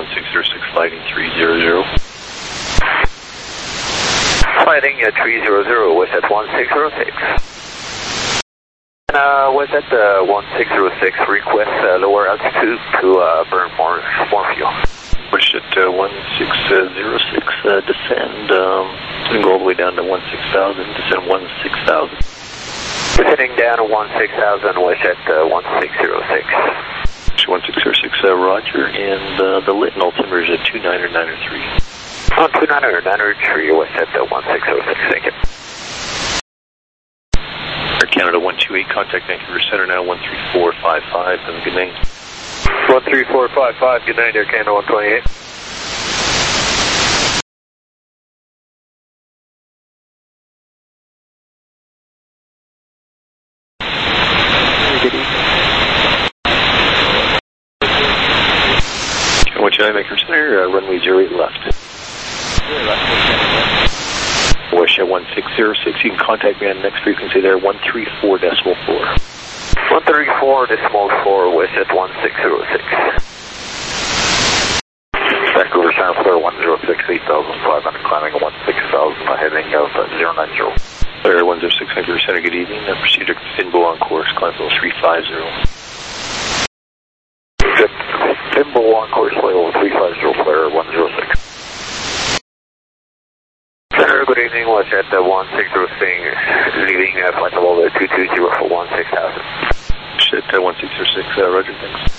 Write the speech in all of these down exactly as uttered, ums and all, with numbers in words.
six zero six, sliding three zero zero. Sliding uh, three zero zero, was at one six zero six. Uh, was at uh, one six zero six, request uh, lower altitude to uh, burn more, more fuel. Push at uh, one six zero six, uh, descend, um, and go all the way down to one six thousand, descend one six thousand. Descending down to one six thousand, was at uh, one six zero six. one six zero six, uh, roger, and uh, the lit and altimeter is at two nine or nine or three. On two nine or nine or three, was at uh, one six zero six, thank you. Air Canada one two eight, contact Vancouver Center now, one three four five five, have a good night. one three four five five, good night, Air Canada one twenty-eight. Good evening. one two nine, Vancouver Center, uh, runway zero eight left. Wish at one six zero six, you can contact me on the next frequency there, one three four decimal four. one three four decimal four, wish at one six zero six. Vancouver Center, Flare one zero six, eight thousand five hundred, climbing one six thousand, heading of uh, zero nine zero. Flare one zero six, Vancouver Center, good evening. Uh, proceed to Finbo on course, climb level three five zero. Finbo on course, level three five zero, Flare one zero six. Center, good evening, was at uh, one six zero six, leaving uh, flight level two two zero for one six thousand. Shit, uh, one six zero six, uh, roger, thanks.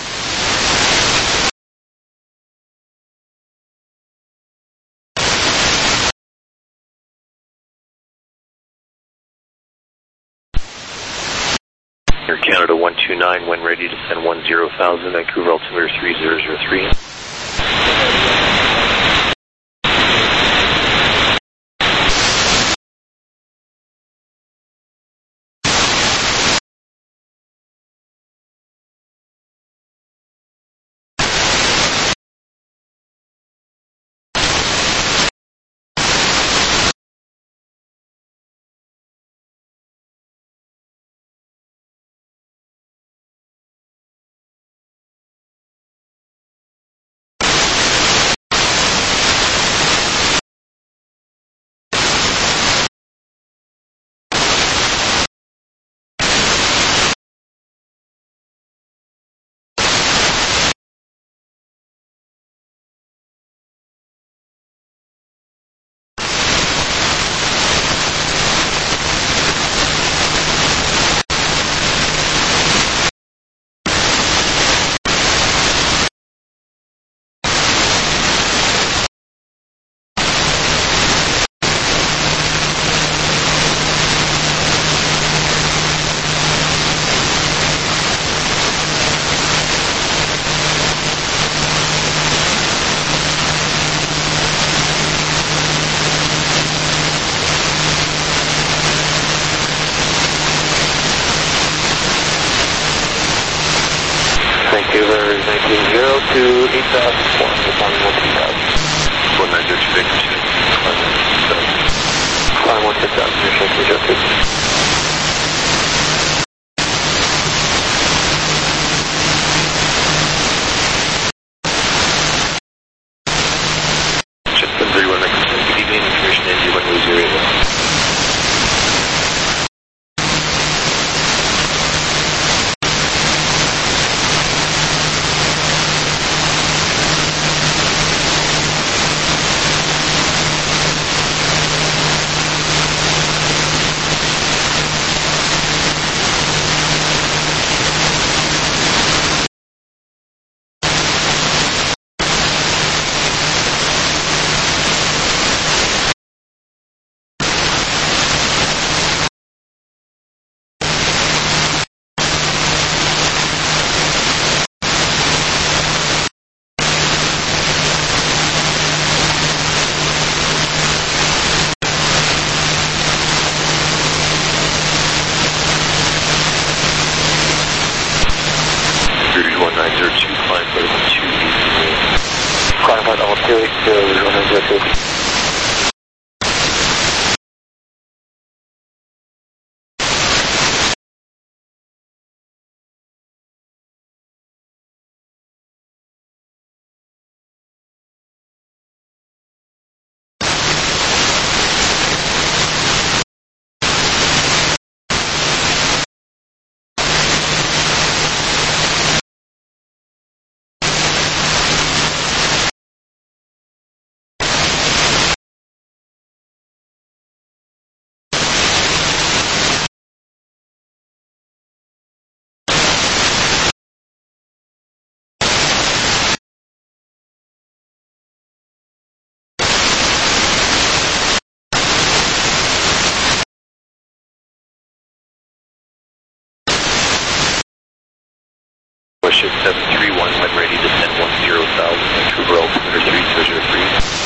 Air Canada one two nine, when ready to send one zero thousand, Vancouver altimeter three zero zero three. Vancouver nineteen zero to eight thousand four, climbing one six thousand. one nine zero two, Vancouver Center, Climb one six thousand, you're shaking, you're Westjet seven three one, when ready, descend one zero thousand, Vancouver altimeter three zero zero three.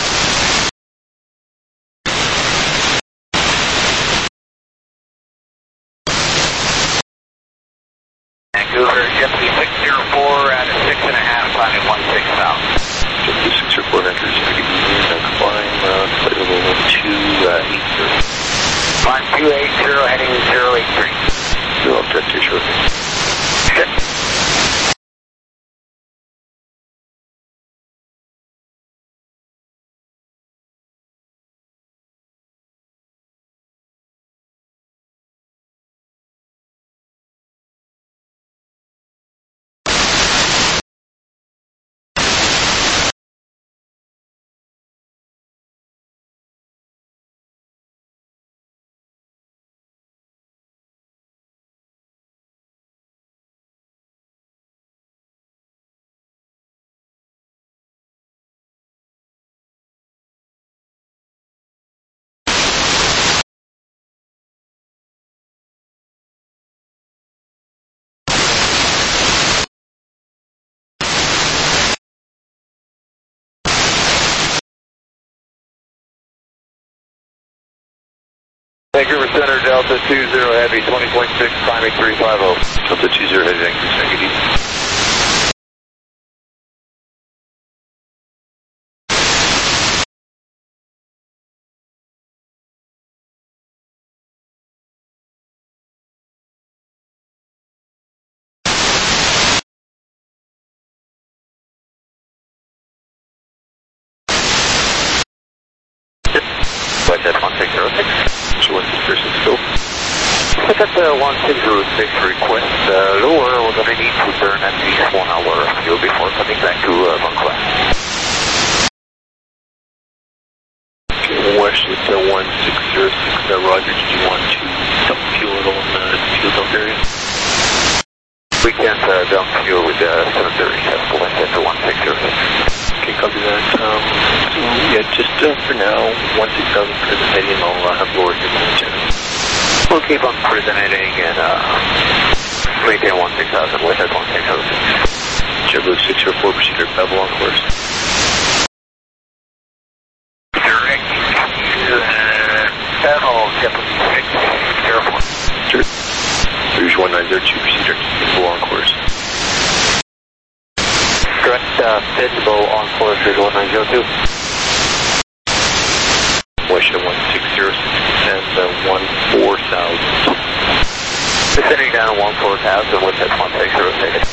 Vancouver, Jetty six zero four at a six and a half, climbing one six thousand. Jetty six zero four enters, make it easy, now climb, uh, flight level two eight zero. Climb two eight zero, heading zero eight three. Zero, I'll test you shortly. Okay. Vancouver Center, Delta two zero Heavy, twenty point six, climbing three five zero. Delta two zero Heavy, Vancouver, take it easy. Westjet one six zero six. one six zero six, go. Pick up the one six zero six request. Uh, lower, we're going to need to burn at least one hour of fuel before coming back to uh, Vancouver. Okay, Westjet uh, one six zero six, uh, Roger, did you want to dump fuel at all in the fuel dump area? We can't uh, dump fuel with the uh, seven thirty, that's the Westjet to one six zero six. Okay, copy that. Um, so, yeah, just uh, for now, one six thousand prison heading, I'll uh, have lower to the We'll keep on prison heading and uh, maintain one six thousand with at one six zero six. JetBlue six zero four, proceed to Bevel on course. Direct to Bevel, JetBlue six zero four. Rouge one nine zero two, proceed to Bevel on course. Correct, uh, Bevel on course, Rouge one nine zero two. Westjet one six zero six, descend uh, one four thousand. Descending down one four thousand with at one six zero six.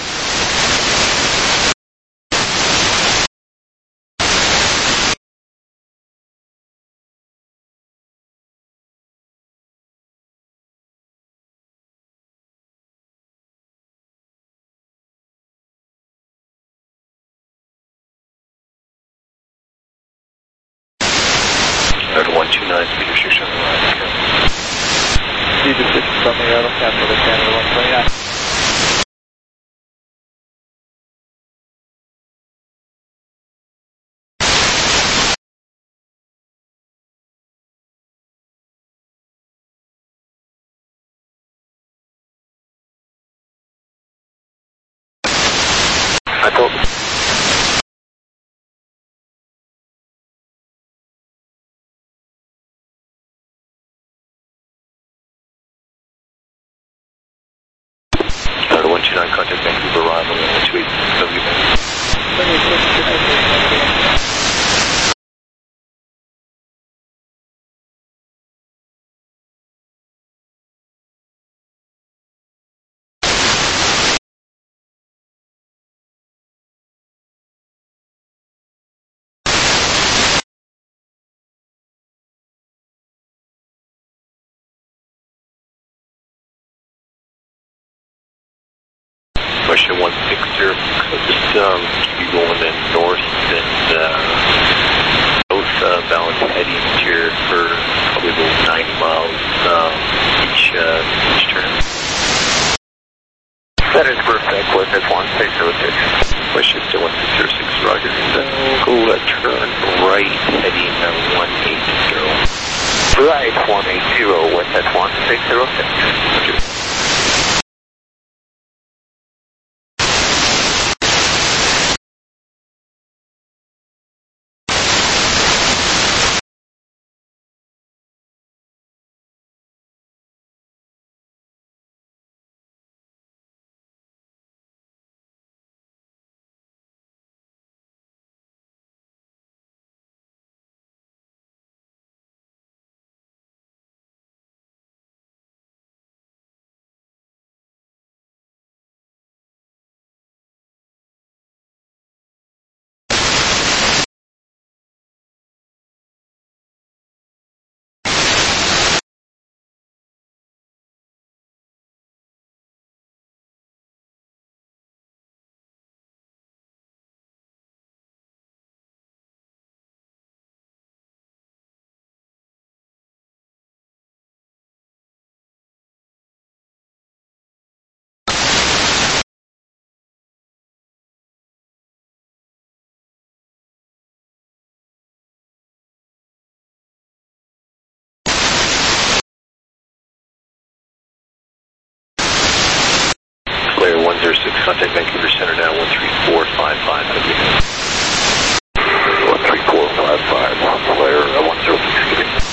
one two nine, speed restriction on the line. Speed restriction on the line, cancel the Canada one twenty-nine. I told you. one two nine, contact Vancouver arrival, one two eight W. Question one six zero six, I'll just um, keep you going then north and uh, south uh, bound heading here for probably about ninety miles um, each, uh, each turn. That is perfect with at one six zero six. Question one six zero six, Roger. And uh, go uh, turn right heading uh, one eight zero. Right one eight zero with at one six zero six. Okay. six, contact Vancouver Center now, one three four five five. one three four five five, flare uh, one zero six, give me.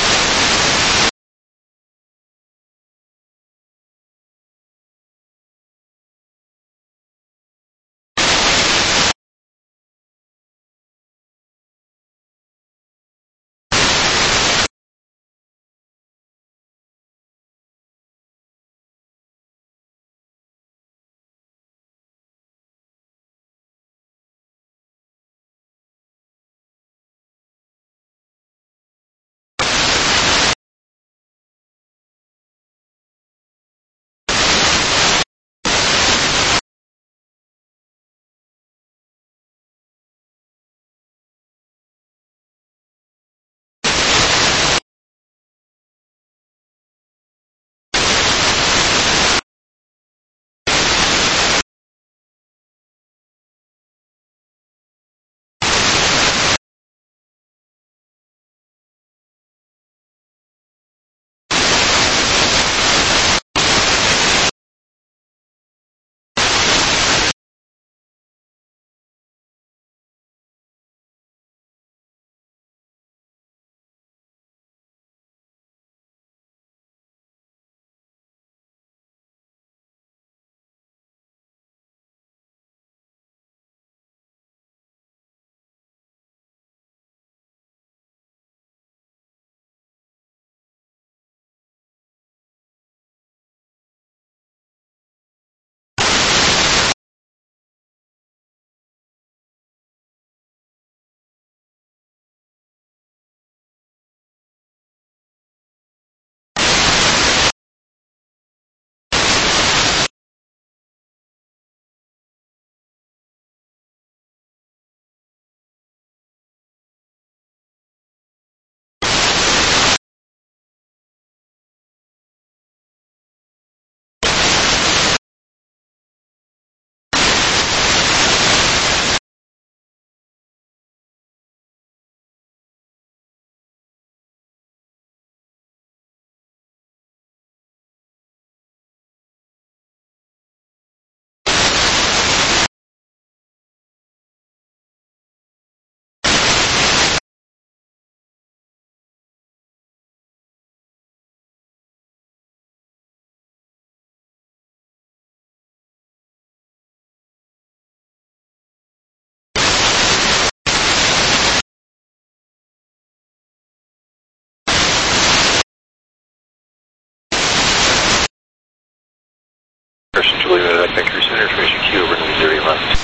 Person Julia, Vancouver Center, information Q over to zero left.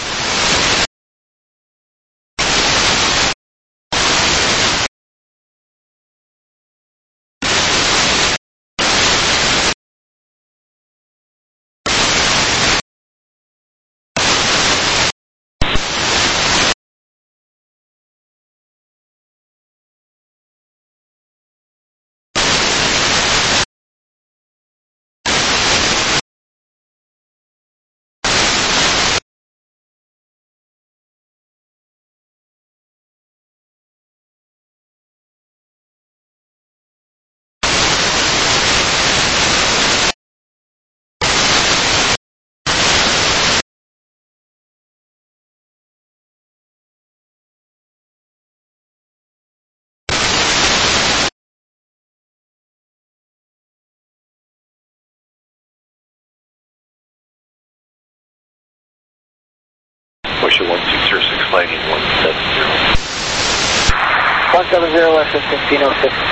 Motion one six zero six, flighting one seven zero. one seven zero, S S fifteen oh six.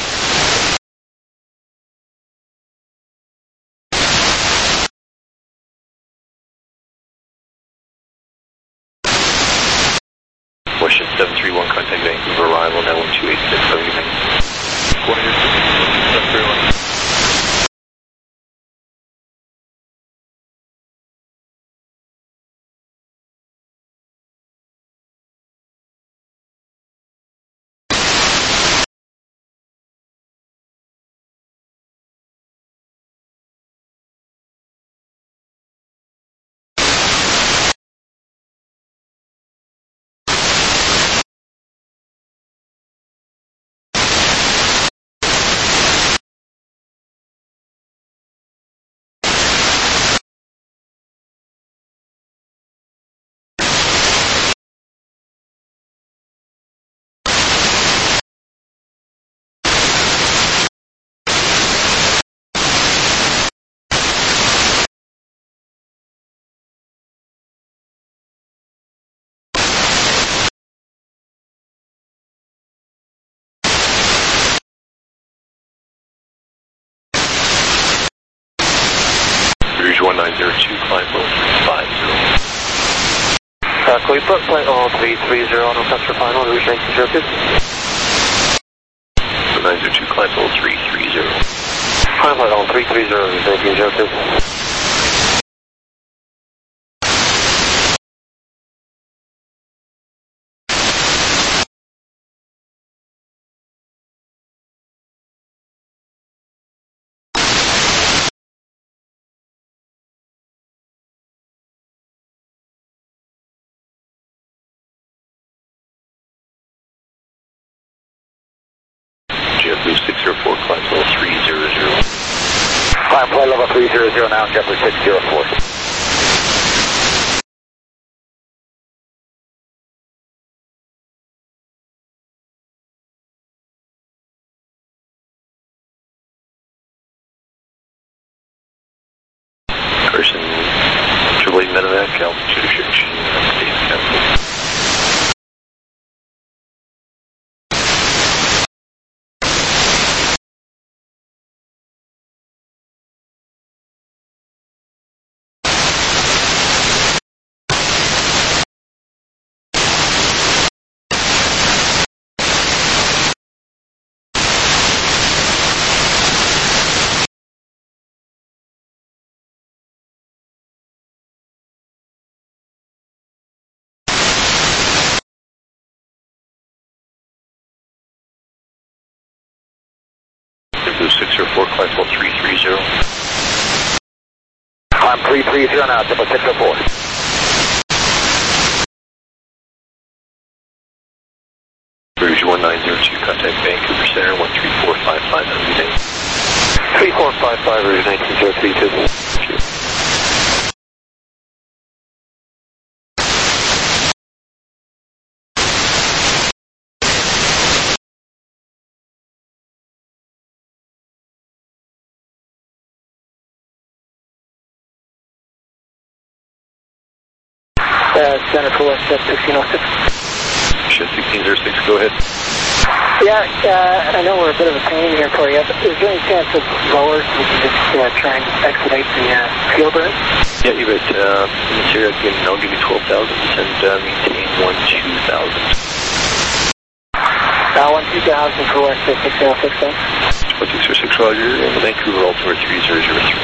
Motion seven three one, contact Vancouver, arrival now one two eight six, have a good night. seven three one. Uh, can we put flight level three three zero on request for final, Rouge nineteen zero two? nine zero two, climb level three three zero. Climb flight level three three zero, Rouge nineteen zero two. JetBlue six zero four, climb level three zero zero. Climb flight level three zero zero now, JetBlue six zero four. Person, triple eight Medevac, altitude restriction, state cancel. JetBlue six zero four, climb level three three zero. Climb three three zero now, JetBlue six zero four. Rouge one nine zero two, contact Vancouver Center, one three four five five, everything. three four five five, Rouge nineteen zero three two. Uh, Center for West Jet sixteen oh six. Shed sixteen oh six, go ahead. Yeah, uh, I know we're a bit of a pain here for you, but is there any chance of lower so we can just uh, try and expedite the uh, fuel burn? Yeah, you bet. Uh, Syria, again, I'll give you twelve thousand and uh, maintain one two thousand. Uh, one two thousand for West Jet sixteen oh six, thanks. one six zero six, Roger, and the Vancouver Altimeter three zero zero three.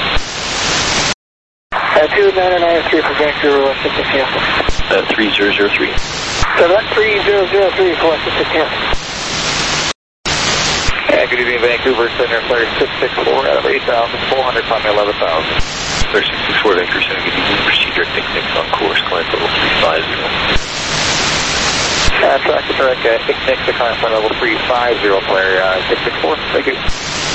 Uh, two nine nine three for Vancouver, West Jet sixteen oh six. Uh, three zero zero three. So that's three zero zero three for West Jet sixteen oh six. Yeah, good evening, Vancouver Center, flare six six four out of eight thousand four hundred, climb eleven thousand. Flare six six four, Vancouver Center, good evening, proceed direct Nick on course, climb level three five zero. Uh, track to direct uh, Nick Nick to climb flight level three five zero, flare uh, six six four, thank you.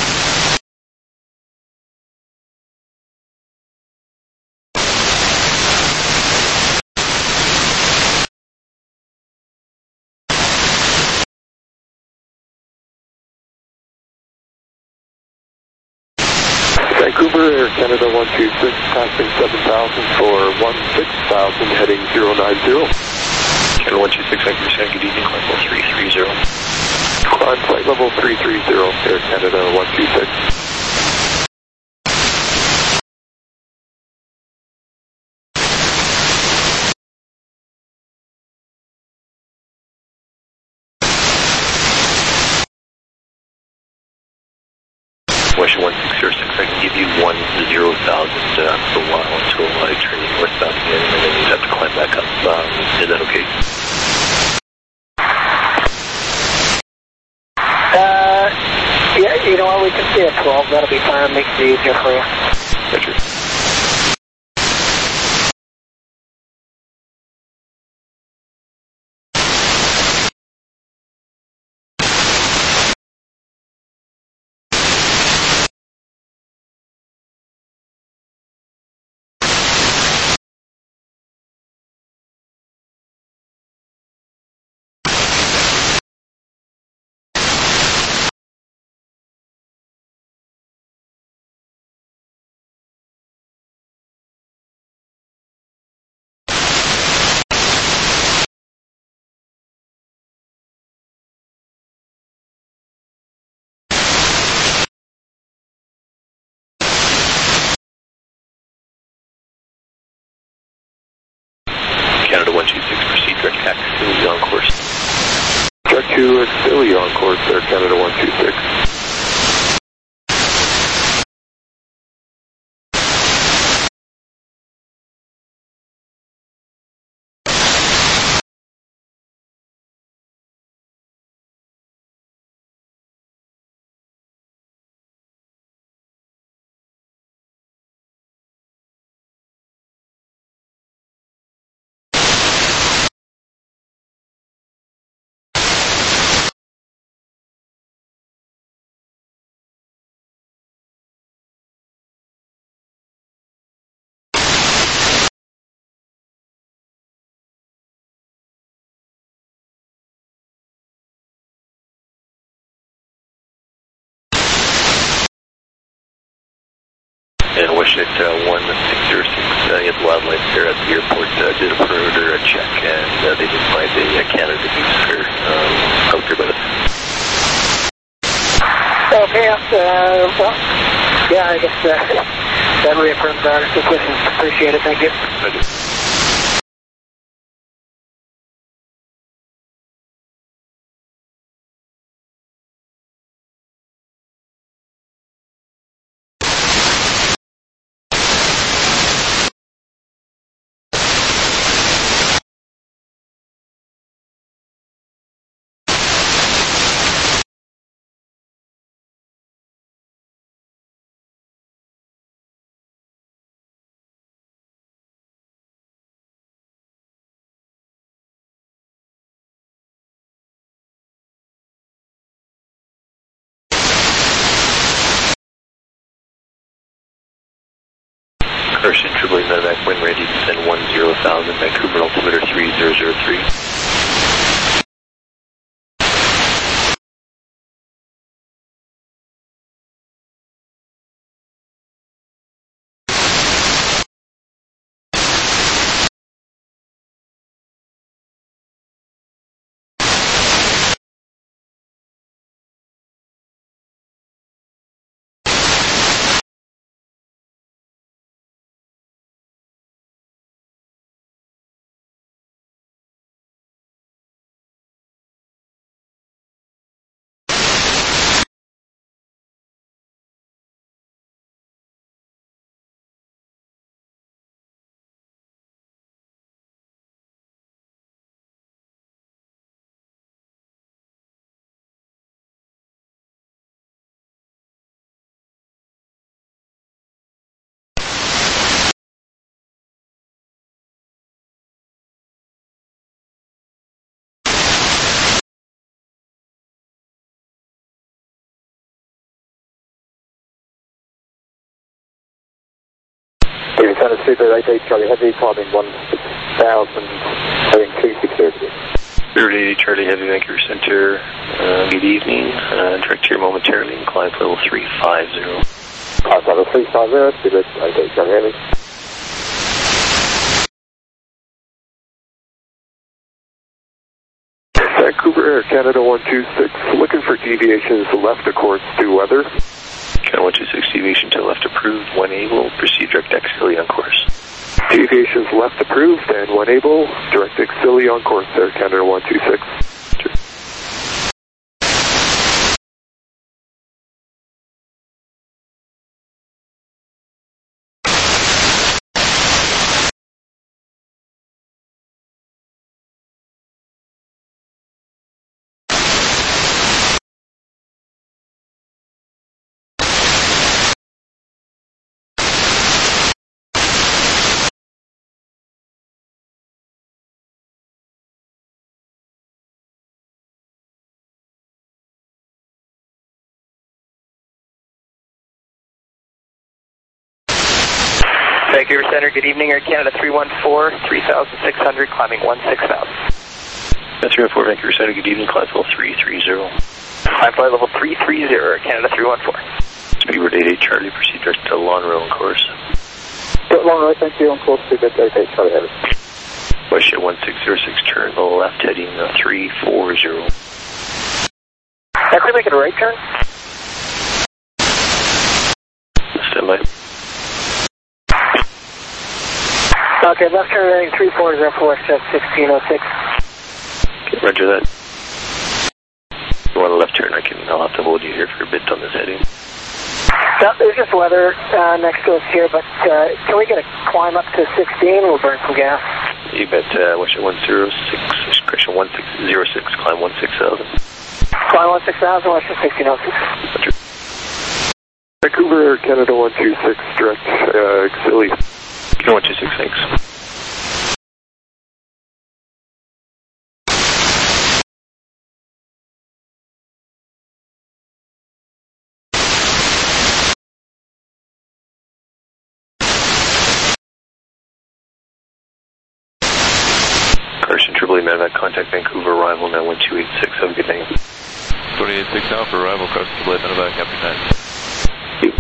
Vancouver, Air Canada one two six, passing seven thousand for one six thousand, heading zero nine zero. Canada one two six, Vancouver Center, good evening, climb level three three zero. Climb flight level three three zero, Air Canada one two six. Western one six zero six, I can give you one zero thousand uh, for a while until I turn you northbound again, and then you'd have to climb back up. Um, is that okay? Uh, yeah, you know what, we can stay at twelve, that'll be fine, makes it easier for you. Roger. Axilly on course. Check to Axilly on course, Air Canada one two six. And Wishit uh, one six zero six, uh, you have wildlife there at the airport, uh, did a perimeter check, and uh, they did find a uh, Canada Goose there um, out there with us. Okay, uh, well, yeah, I guess uh, that reaffirms our suspicions. Appreciate it, thank you. I do. Carson, Triple eight Medevac, wind ready to send one zero thousand, Vancouver altimeter three zero zero three. David Center Super eight eight Charlie Heavy, climbing one six thousand, heading two six zero. Spirit eight eight Charlie Heavy, Vancouver Center, uh, good evening, uh, direct here momentarily, and climb level three five zero. Climb level three five zero, Spirit eight eight Charlie Heavy. Vancouver Air Canada one two six, looking for deviations left of course due weather. Canada one two six, deviation to left approved, when able, proceed direct Axilly on course. Deviations left approved and when able, direct Axilly on course, Air Canada one two six. Vancouver Center, good evening, Air Canada three one four, three thousand six hundred, climbing one six thousand. three one four, Vancouver Center, good evening, climb level three three zero. Climb flight level three three zero, Air Canada three one four. Speedbird eight eight Charlie, proceed direct to Longrow on course. Longrow, thank you, on course, Speedbird eight eight Charlie Heavy. Westjet one six zero six, turn to the left, heading uh, three four zero. Can we make it a right turn? Stand by. Okay, left turn heading three four zero for Westjet sixteen oh six. Okay, roger that. If you want a left turn, I can, I'll have to hold you here for a bit on this heading. No, there's just weather uh, next to us here, but uh, can we get a climb up to sixteen? We'll burn some gas. You bet, uh, Western one zero six, correction one six zero six, climb one six thousand. Climb one six thousand, Western sixteen oh six. Roger. Vancouver Air Canada one two six, direct uh, auxiliary. one two six, thanks. Carson, Triple A Medevac, contact Vancouver, arrival now one two eight six, have a good night. twenty-eight six now for arrival, Carson Triple A Medevac, happy night. You.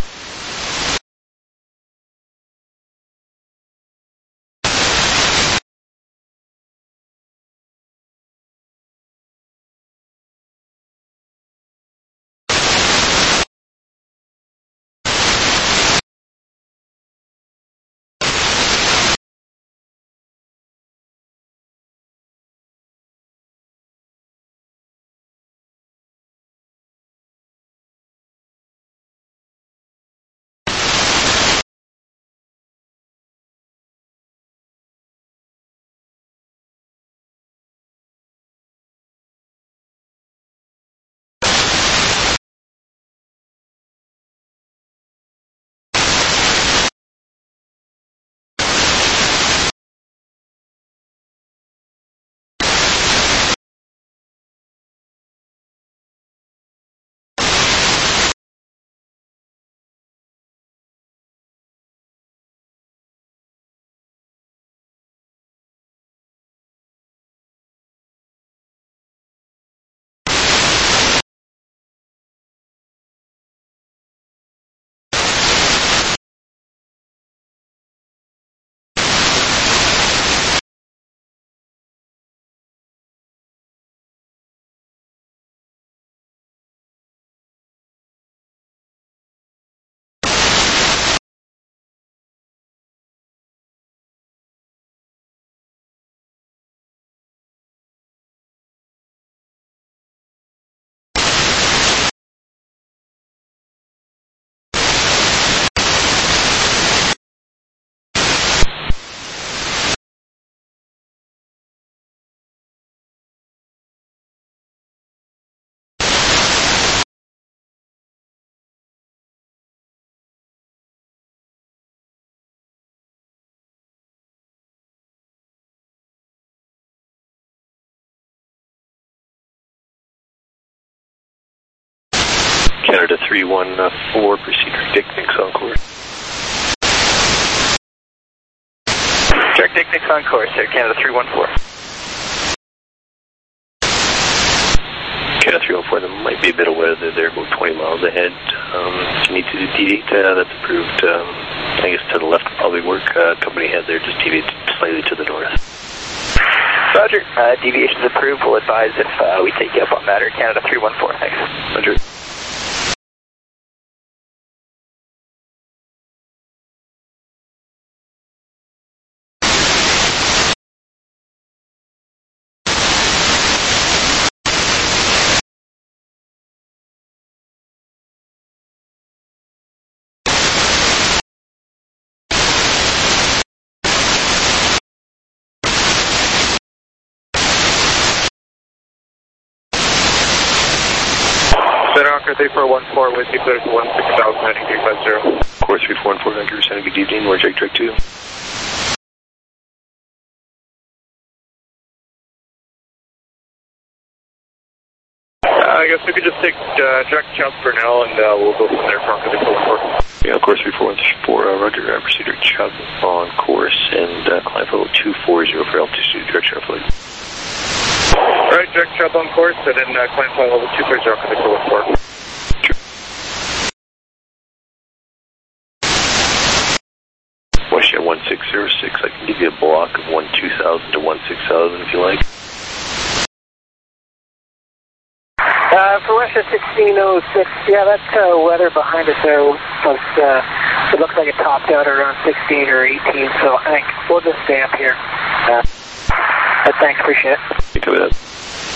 Canada three one four, proceed for Dicnics on course. Direct Dicnics on course, Air Canada three one four. Canada three one four, there might be a bit of weather there, about twenty miles ahead. Um, if you need to deviate, uh, that's approved. Um, I guess to the left would probably work. Uh, company head there, just deviate slightly to the north. Roger, uh, deviation's approved. We'll advise if uh, we take you up on that, Air Canada three one four, thanks. Roger. three four one four with you, clear to one six thousand, heading three five zero. Course three four one four, Vancouver, sending good evening, North Jake Direct two. Uh, I guess we could just take uh, direct jump for now, and uh, we'll go from there for the four one four. Yeah, course three four one four, uh, Roger, uh, proceed to Chubb on course, and uh, climb level two four zero for altitude, direction of flight. Alright, direct Chubb on course, and then uh, climb flight level two four zero for the four one four. Westjet one six zero six, I can give you a block of one two thousand to one six thousand if you like. Uh, for Westjet sixteen oh six, yeah, that uh, weather behind us there was, uh, it looks like it topped out around sixteen or eighteen, so I think we'll just stay up here. Uh, but thanks, appreciate it. You copy that?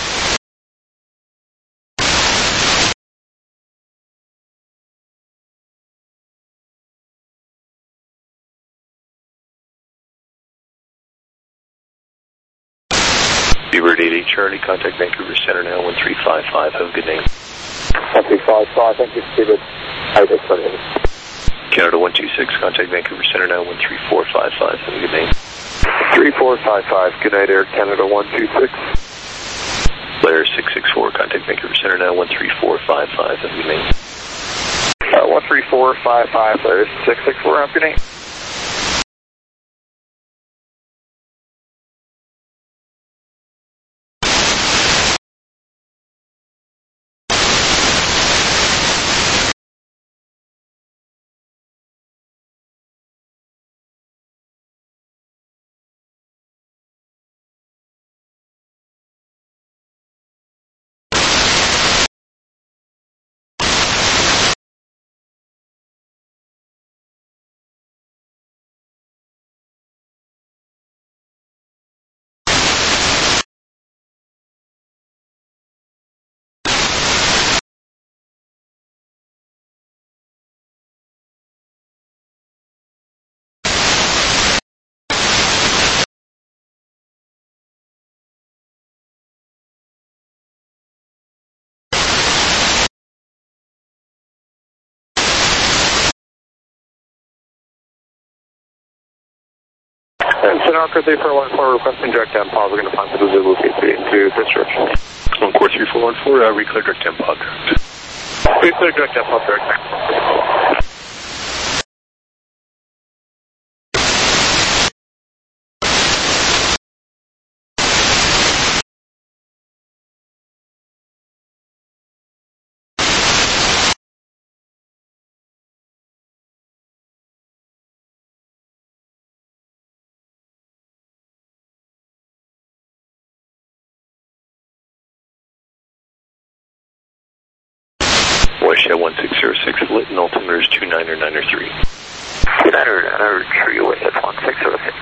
Beaver eight eight Charlie, contact Vancouver Center now, one three five five. Have a good name. one three five five, thank you, Stephen. eight eight Charlie. Canada one two six, contact Vancouver Center now, one three four five five. Have a good name. three four five five, good night, Air Canada one two six. Blair six six four, contact Vancouver Center now, one three four five five. Have a good name. Uh, one three four five five, Blair six six four, have a good name. And Center three four one four requesting direct down pause. We're going to find the Zulu three into this direction. Encore three four one four, uh, reclear direct down pod. Reclear direct down pause, direct down. Wayshed one six zero six, lit and altimeter is two niner niner three. two niner niner three, Wayshed one six zero six.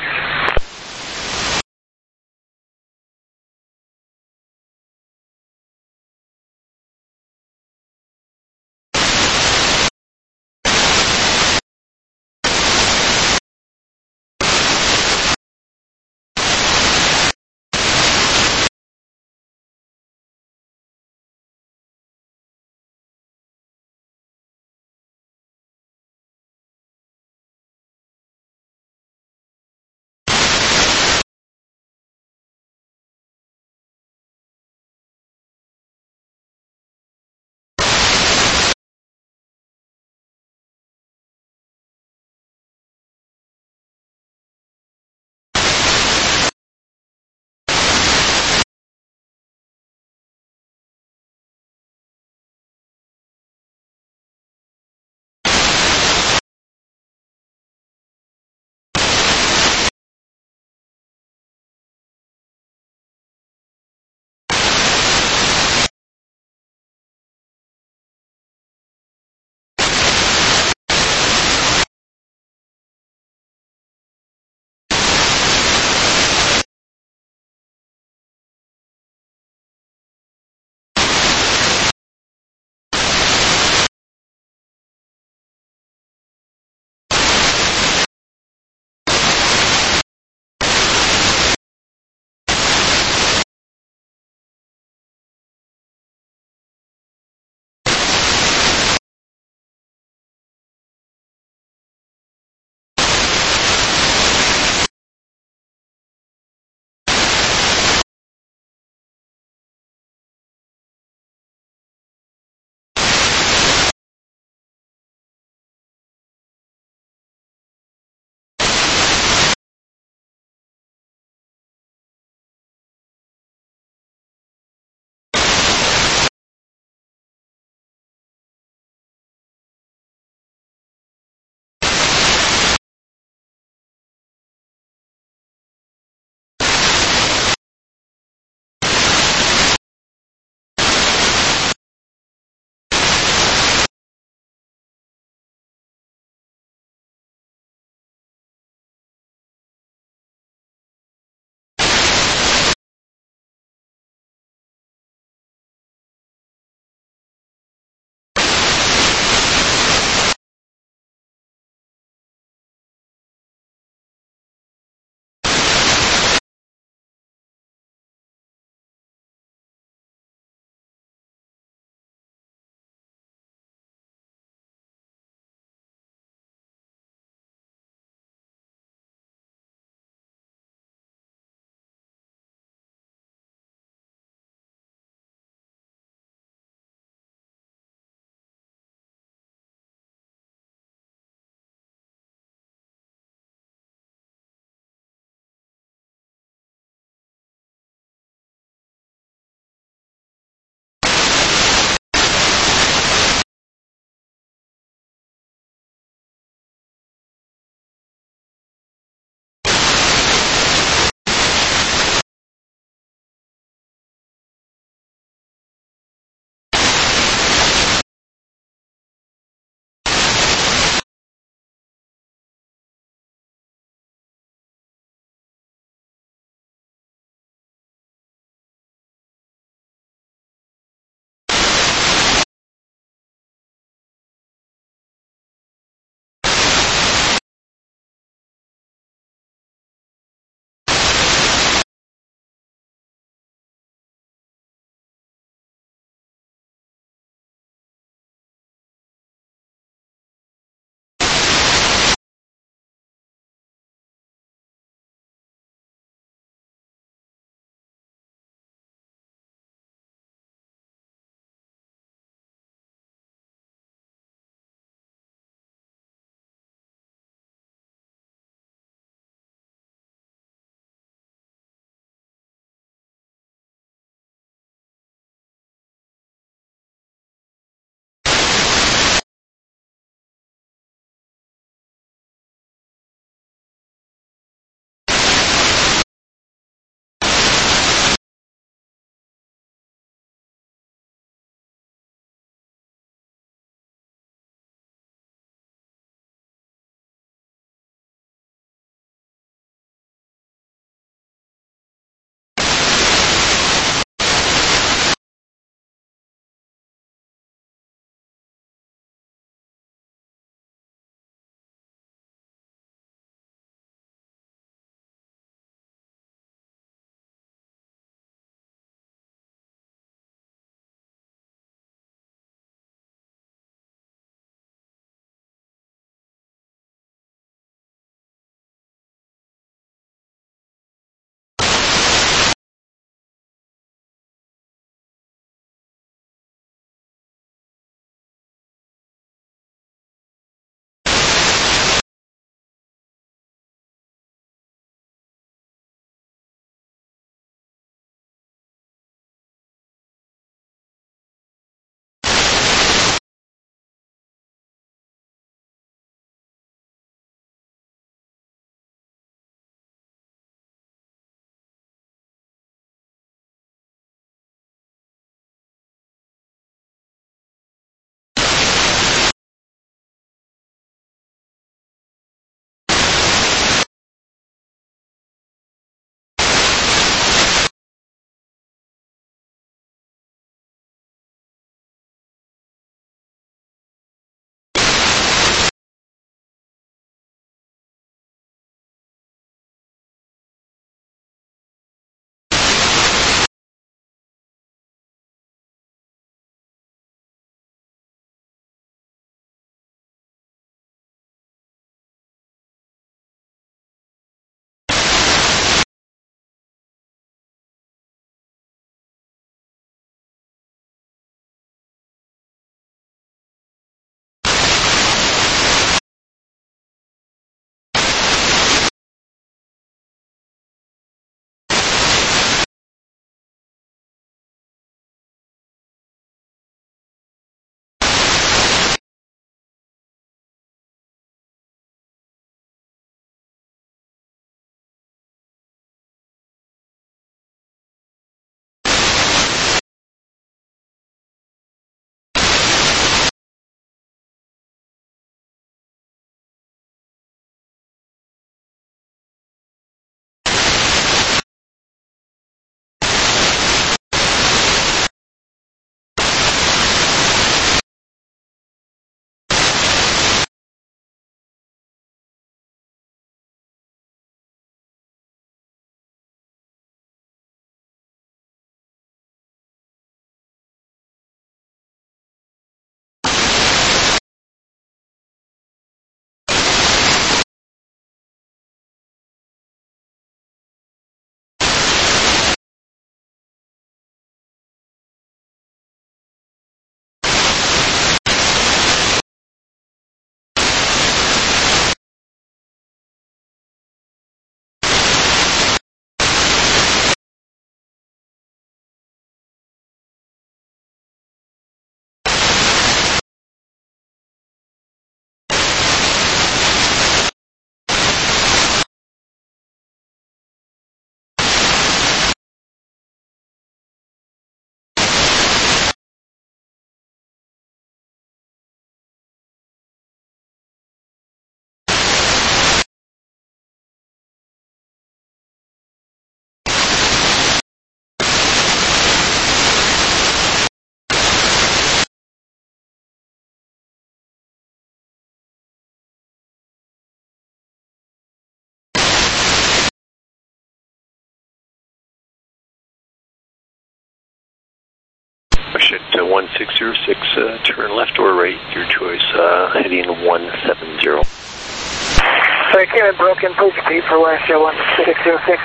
Rush at uh, one six zero six, uh, turn left or right, your choice, uh, heading one seven zero. Sorry, came in broken, please repeat for West uh, one six zero six.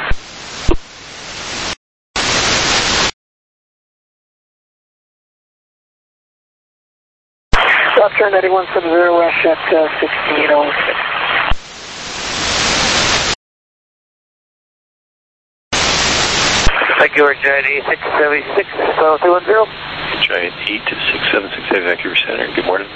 Left turn heading one seven zero, West at uh, sixteen oh six. Thank you, we're Giant eight six seven six, uh, three one zero. Giant eight six seven six, Vancouver Center, good morning.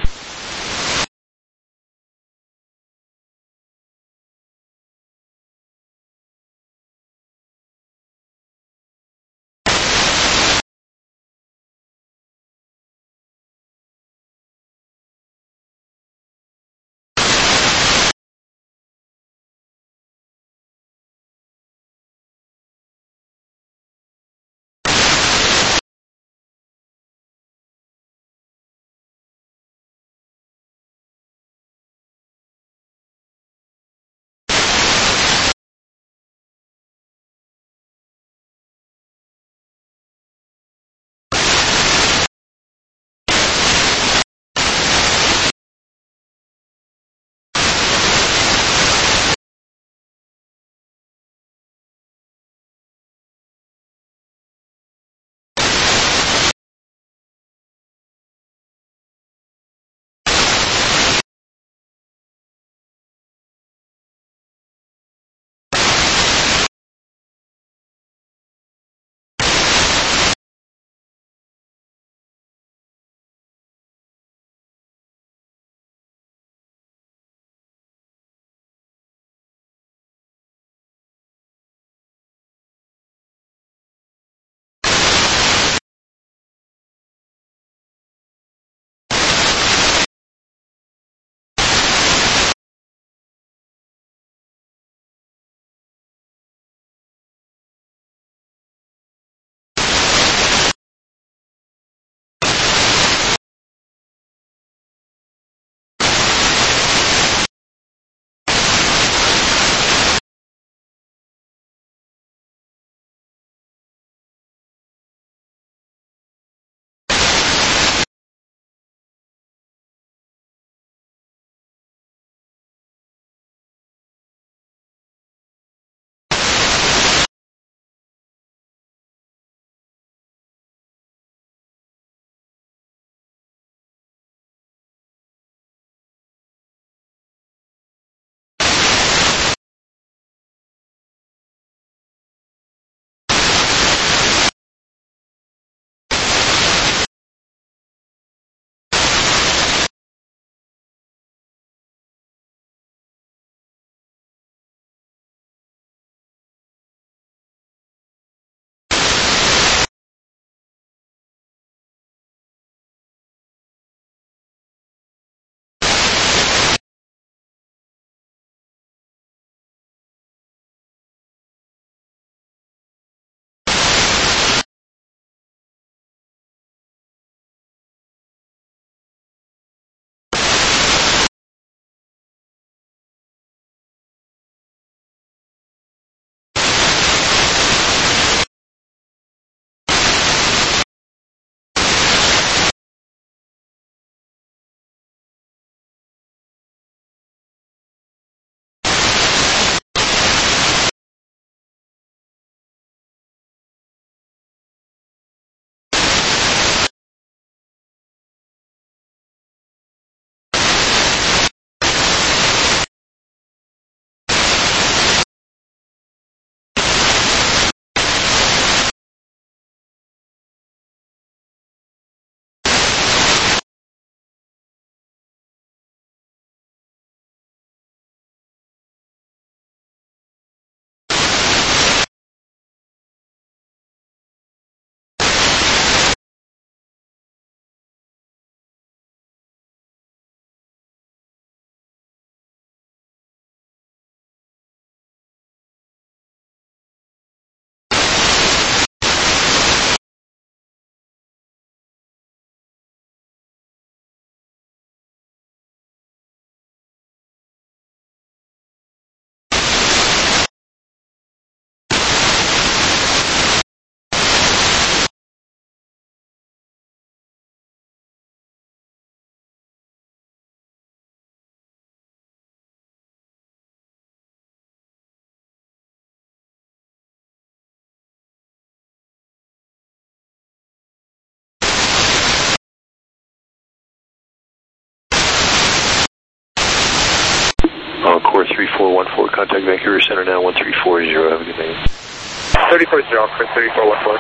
four one four, contact Vancouver Center now, one three four zero, have a good night. thirty four zero, Chris, thirty four one four.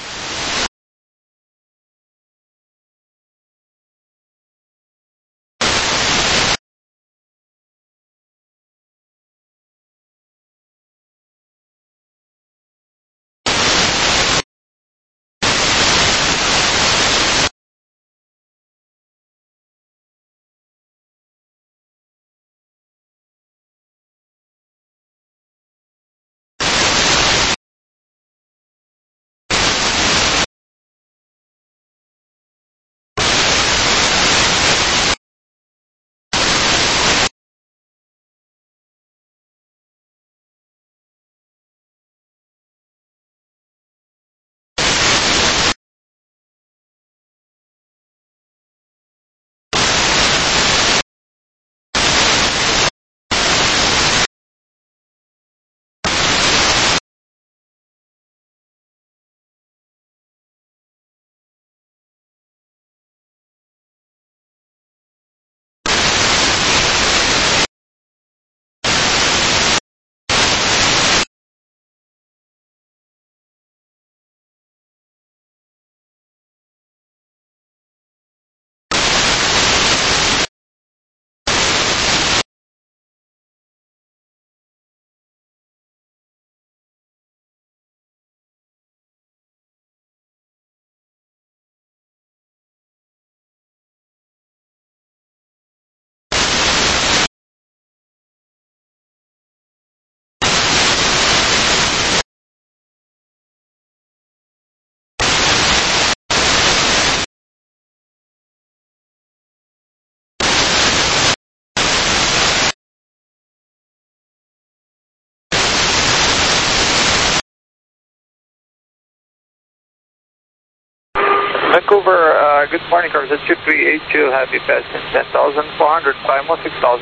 Vancouver, uh, good morning, cars at two three eight two, happy passing ten thousand four hundred, climb one six thousand.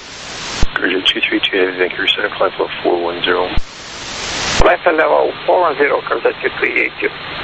Cars at two three two, heavy Vancouver Center, climb level four one zero. Climb level four one zero, cars at two three eight two.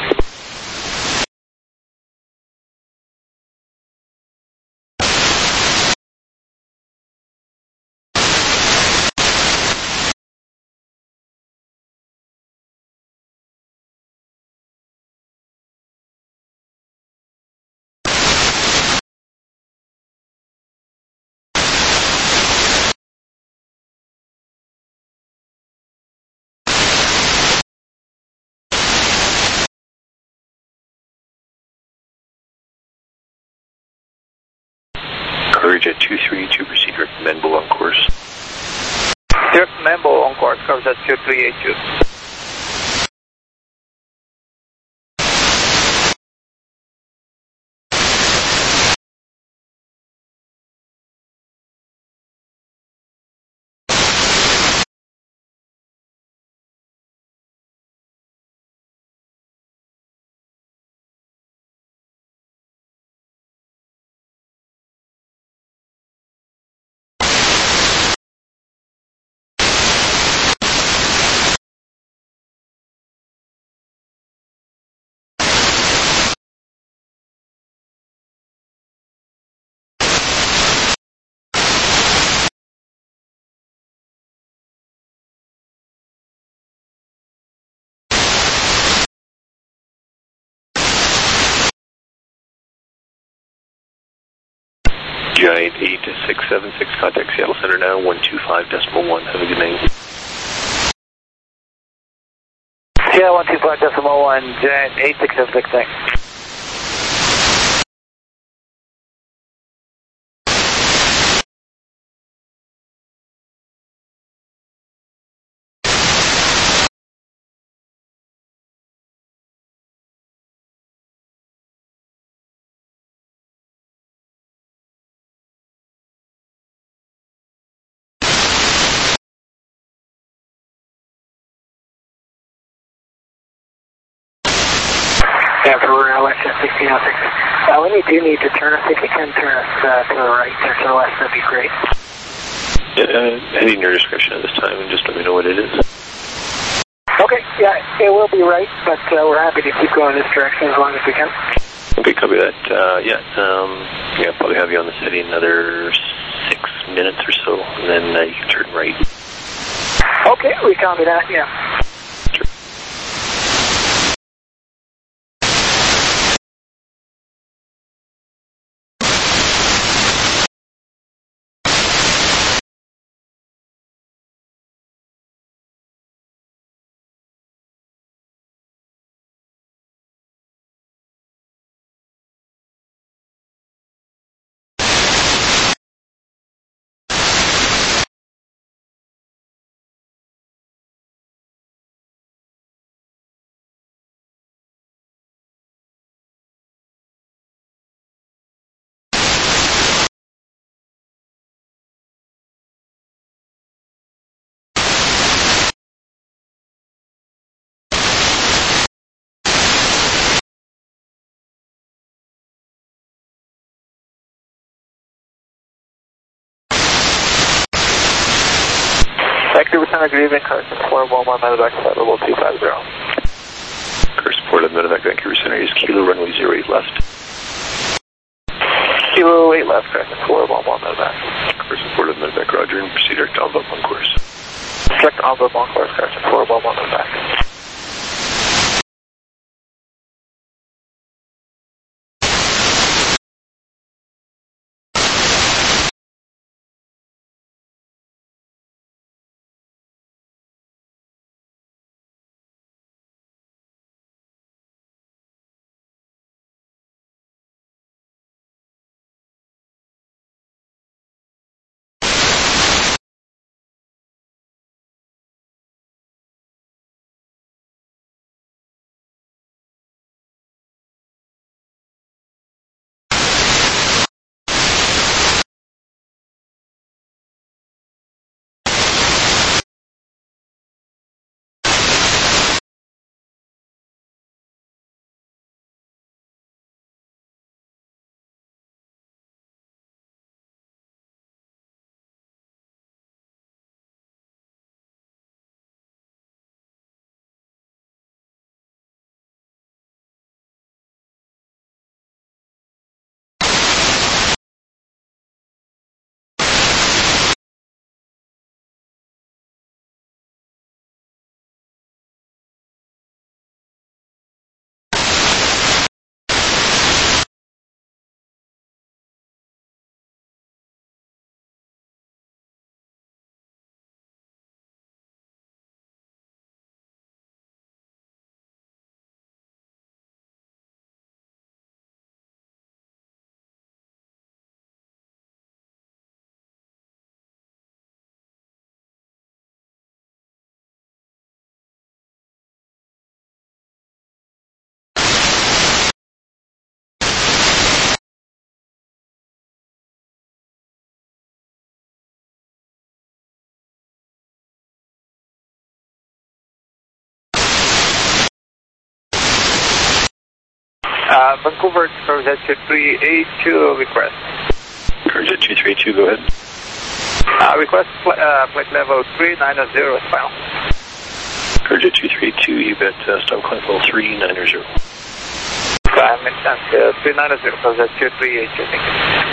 Courage at two three two, proceed direct Menbo on course. Direct Menbo on course, cars at two three eight two. Giant eight six seven six, contact Seattle Center now, one two five decimal one, have a good night. Yeah, one two five decimal one, Giant eight six seven six, thanks. Yeah, for uh, Western sixteen oh six. Uh, when you do need to turn us, if you can turn us uh, to the right or to the west, that'd be great. Yeah, uh, heading your discretion at this time, and just let me know what it is. Okay, yeah, it will be right, but uh, we're happy to keep going this direction as long as we can. Okay, copy that. Uh, yeah, um, yeah, probably have you on the city another six minutes or so, and then uh, you can turn right. Okay, we copy that, yeah. Vancouver Center, good evening, Carson four one one, medevac flight level two five zero. Carson four to medevac Vancouver Center is Kilo runway zero eight left. Kilo eight left, Carson four one one, medevac. Carson four to medevac, roger, and proceed direct envelope on course. Select envelope on course, Carson four one one, medevac. Uh, Vancouver, Corvette two three eight two, request. Corvette two three eight two, go ahead. Uh, request fl uh, flight level three nine zero, final. Corvette two three eight two, you bet, uh, stop climb level three nine zero. Five minutes, uh, three nine zero, Corvette two three eight two, thank you.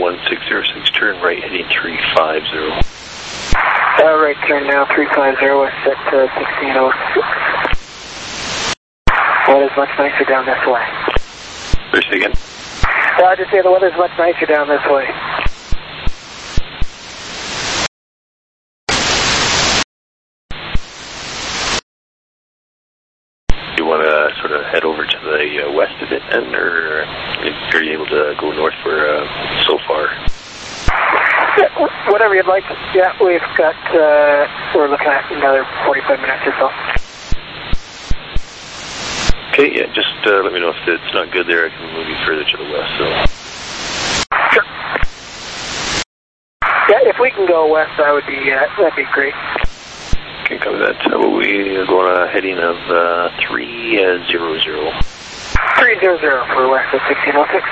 one six zero six, turn right heading three five zero. Uh, right turn now, three five zero, west at uh, sixteen oh six. Weather's much nicer down this way. First again. Uh, I just say the weather's much nicer down this way. You want to sort of head over to the uh, west a bit then, or are you able to go north for uh, so far? Yeah, whatever you'd like. Yeah, we've got, uh, we're looking at another forty-five minutes or so. Okay, yeah, just uh, let me know if it's not good there. I can move you further to the west. So. Sure. Yeah, if we can go west, that would be, uh, that'd be great. Okay, copy that. How about we go on a heading of uh, three zero zero. three zero zero for west at sixteen oh six.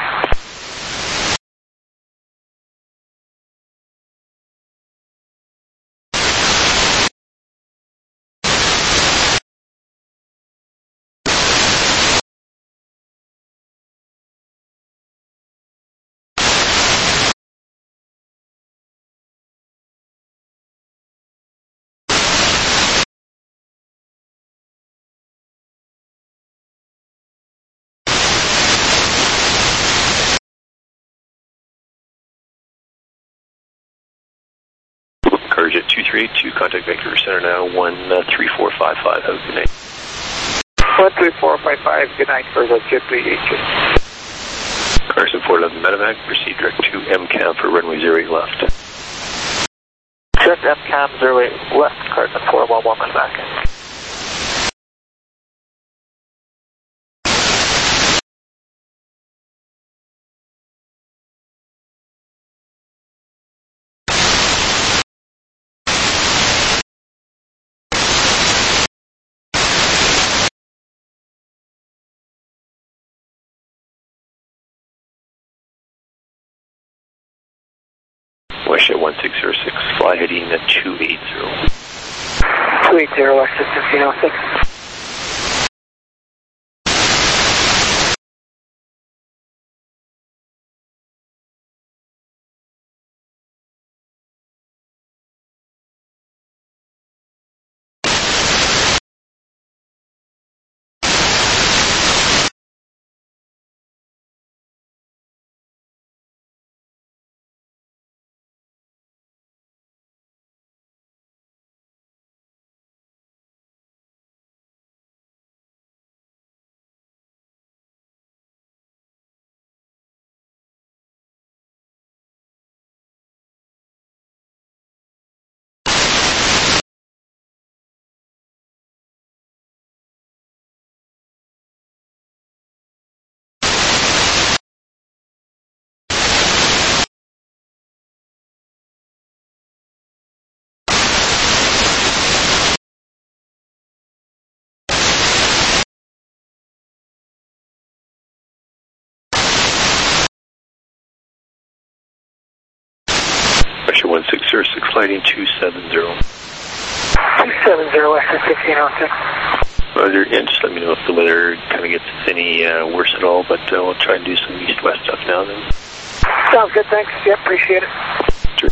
Courage at two three eight two, contact Vancouver Center now, one three four five five. Have a good night. one three four five five, good night, Courage at two three eight two. Carson four eleven Medevac, proceed direct to M CAM for runway zero eight left. Direct M CAM zero eight left, Carson four one one Medevac. West at one six zero six, fly heading at two eight zero. two eight zero west at sixteen oh six. one six zero six, flighting two seven zero. two seven zero west at sixteen oh six. Roger, yeah, just let me know if the weather kind of gets any uh, worse at all, but uh, we'll try and do some east-west stuff now then. Sounds good, thanks. Yep, appreciate it. Sure.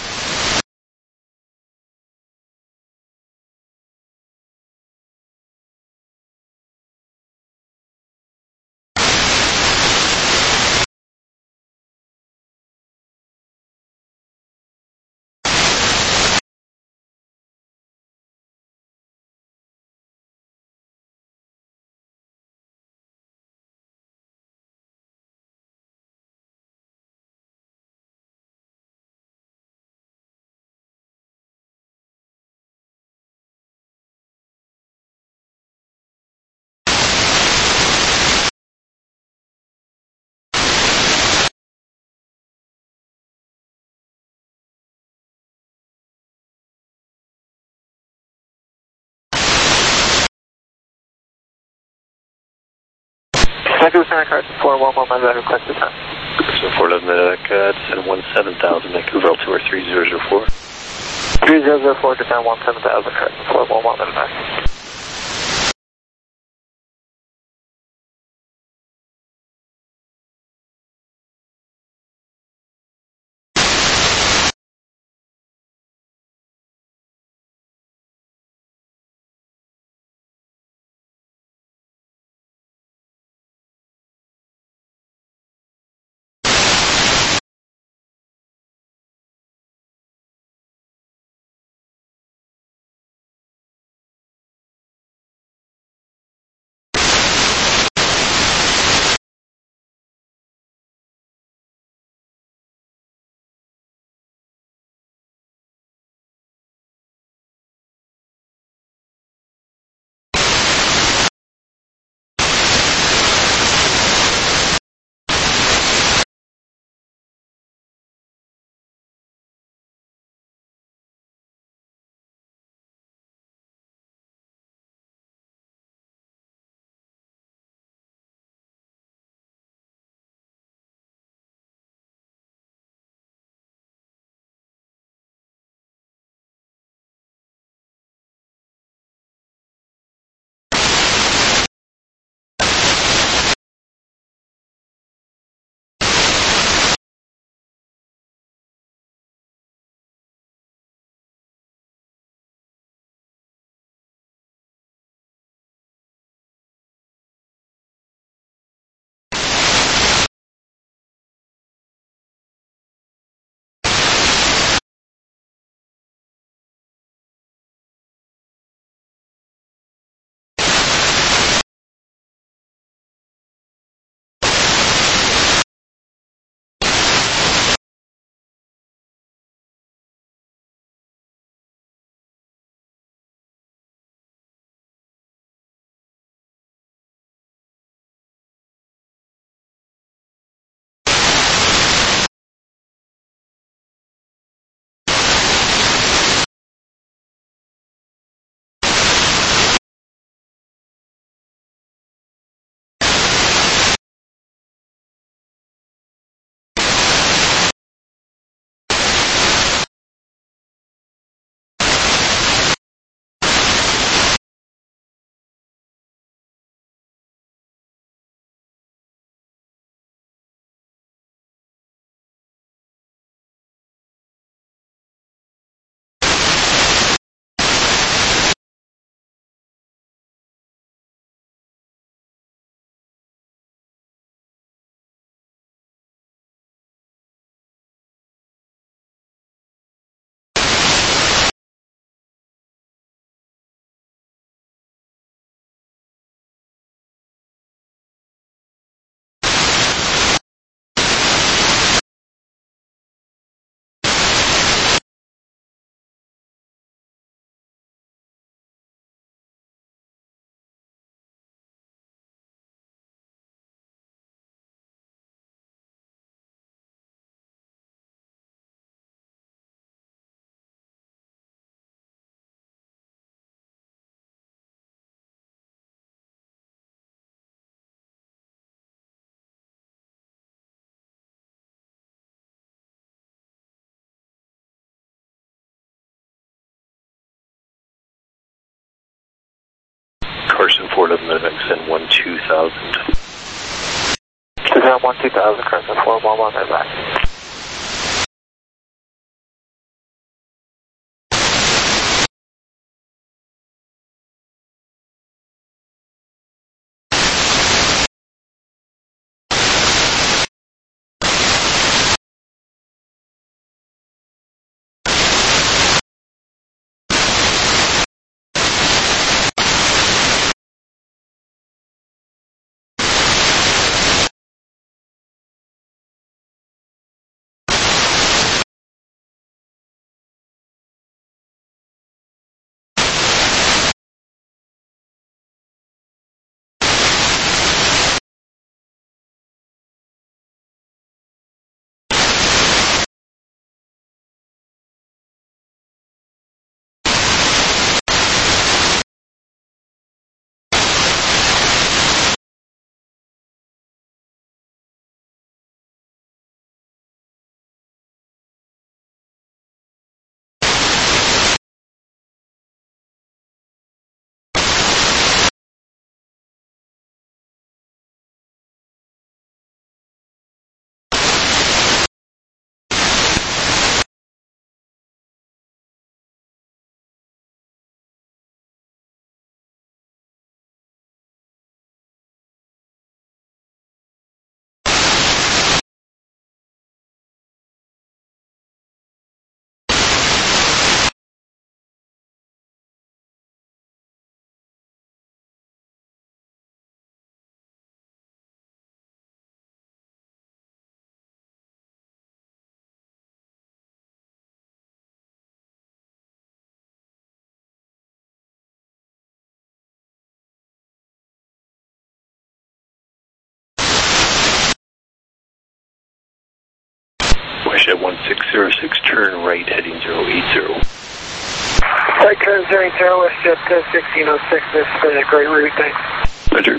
Vancouver Center, Carson four one one Medevac, request to time. So four eleven Medevac, uh, descend one seven thousand, Vancouver Altimeter three zero zero four. three zero zero four, descend one seven thousand, Carson four one one Medevac. Carson four eleven Medevac, send one two thousand. Suzanne one two thousand, Carson four one one Medevac. Westhead one six zero six, turn right, heading zero eight zero. Right, turn zero eight zero, Westjet uh, sixteen oh six, this is a great route, thanks. Roger.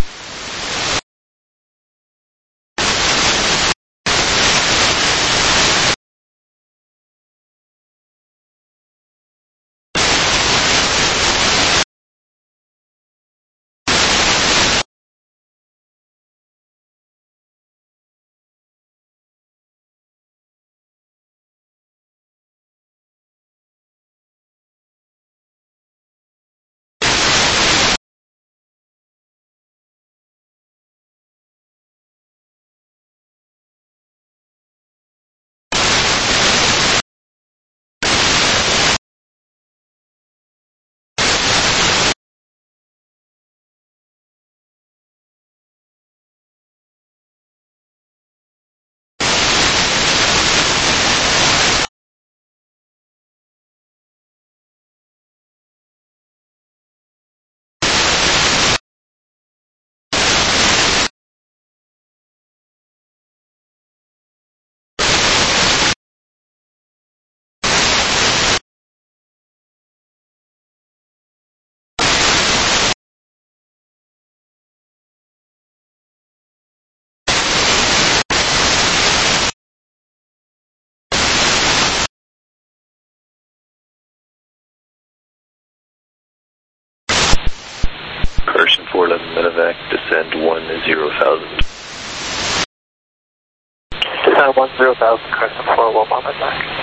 Carson four eleven Medevac, descend one zero thousand. Descend one zero thousand, Carson four one one Medevac.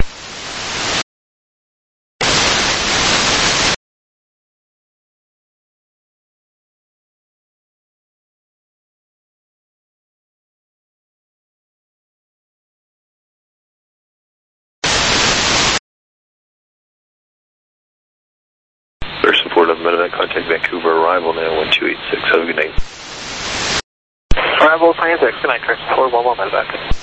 Carson four eleven Medevac, contact Vancouver, arrival now one two eight six, have a good night. Arrival plane six, good night, Carson four one one Medevac.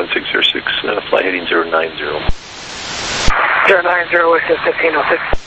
one six zero six, uh, fly heading zero nine zero. zero nine zero, Wish fifteen oh six.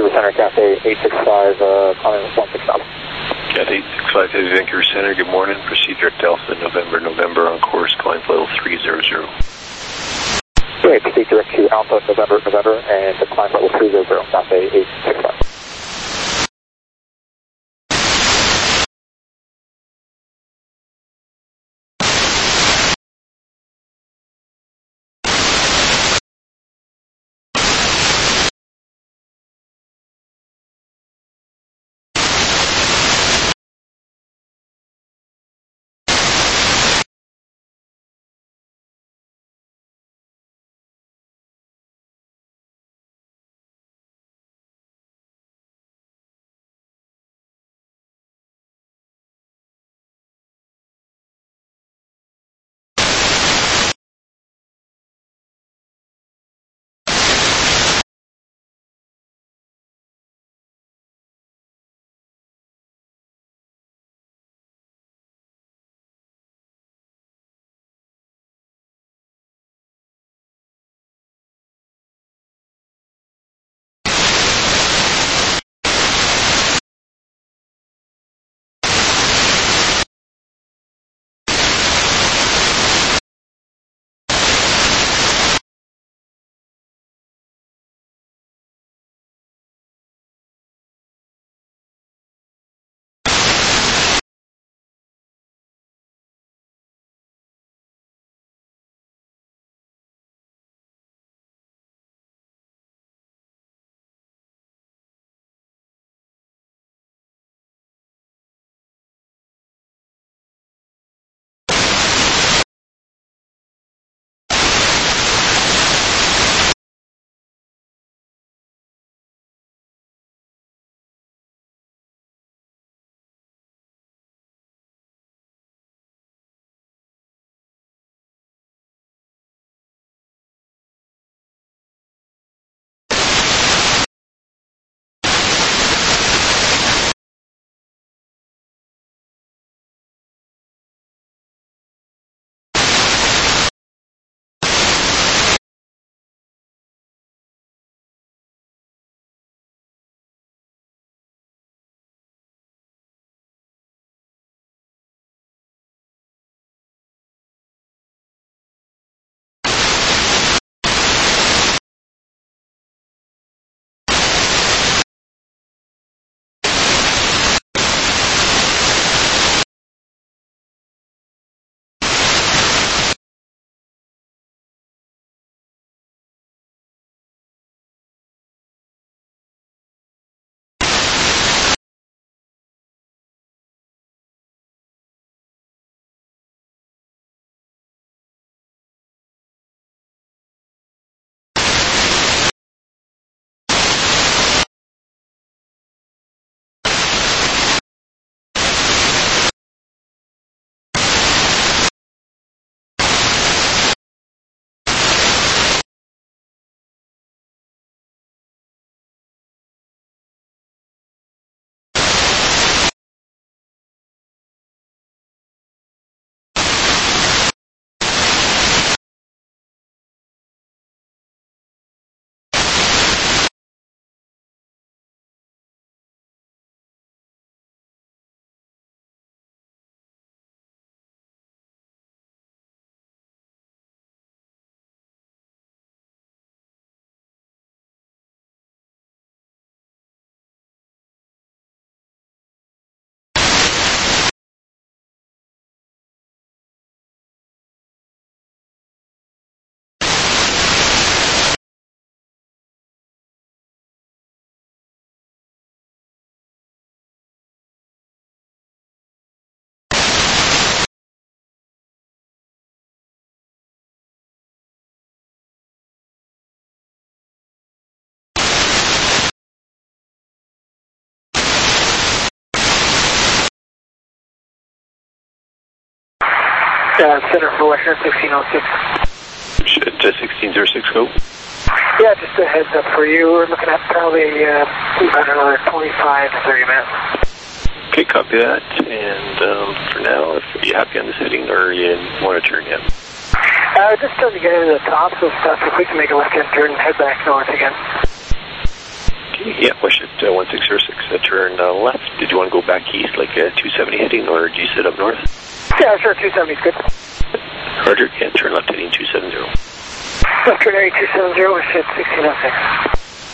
Center, Cafe eight six five, uh, calling one six thousand. Cat eight six five, Vancouver Center, good morning. Proceed direct Alpha, November, November, on course, climb level three zero zero. Great, proceed direct to Alpha, November, November, and to climb level three zero zero, Cafe eight six five. Uh, Center for Western sixteen oh six. To sixteen oh six, go. Yeah, just a heads up for you. We're looking at probably uh, about another twenty-five to thirty minutes. Okay, copy that. And um, for now, if are you happy on this heading or you want to turn in? Uh, just trying to get into the tops of stuff. If we can make a left-hand turn and head back north again. Yeah, West uh, one six zero six, uh, turn uh, left. Did you want to go back east, like uh, two seventy heading, or do you sit up north? Yeah, sure, two seventy is good. Roger, yeah, turn left heading two seventy. Western area two seventy, West sixteen oh six.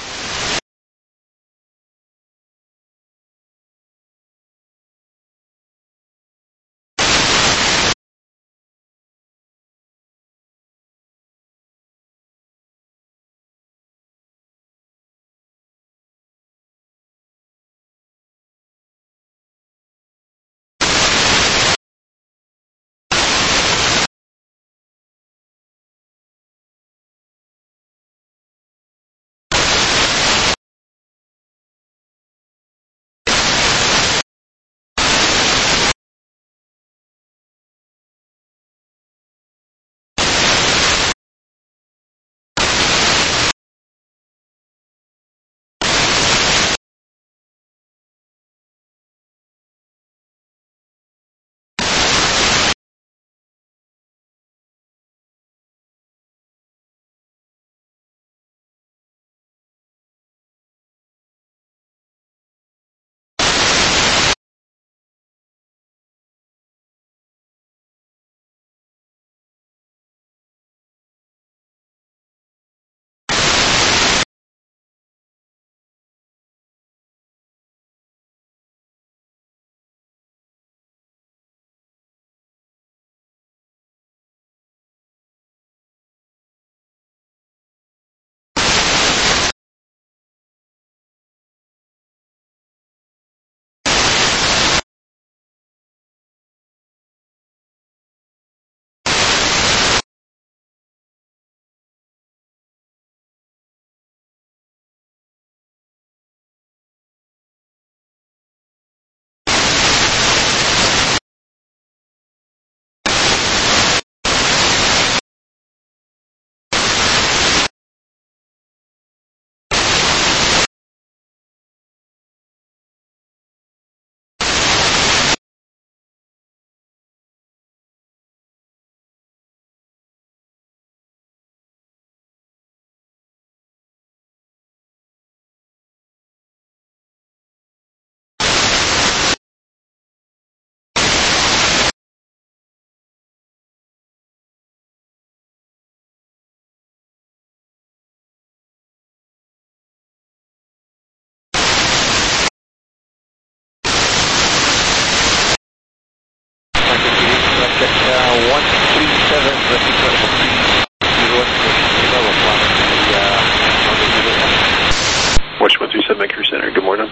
Watch one three seven, Vancouver Center, good morning.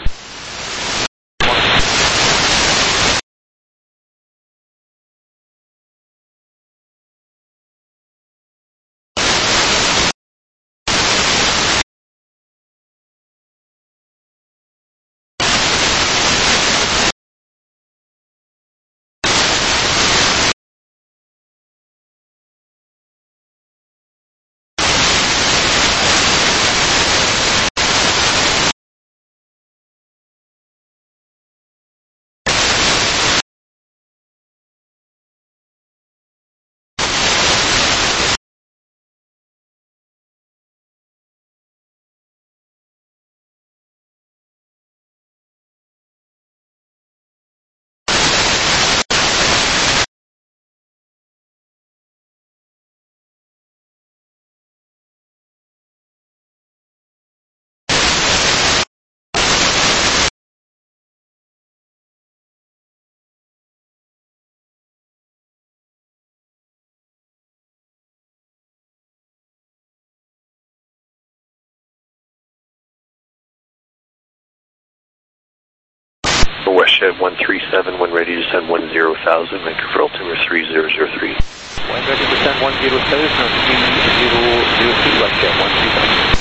Westshed one three seven, when ready to send one zero thousand, Vancouver altimeter three zero zero three. When ready to send one zero thousand, three zero zero three, Westshed one three seven.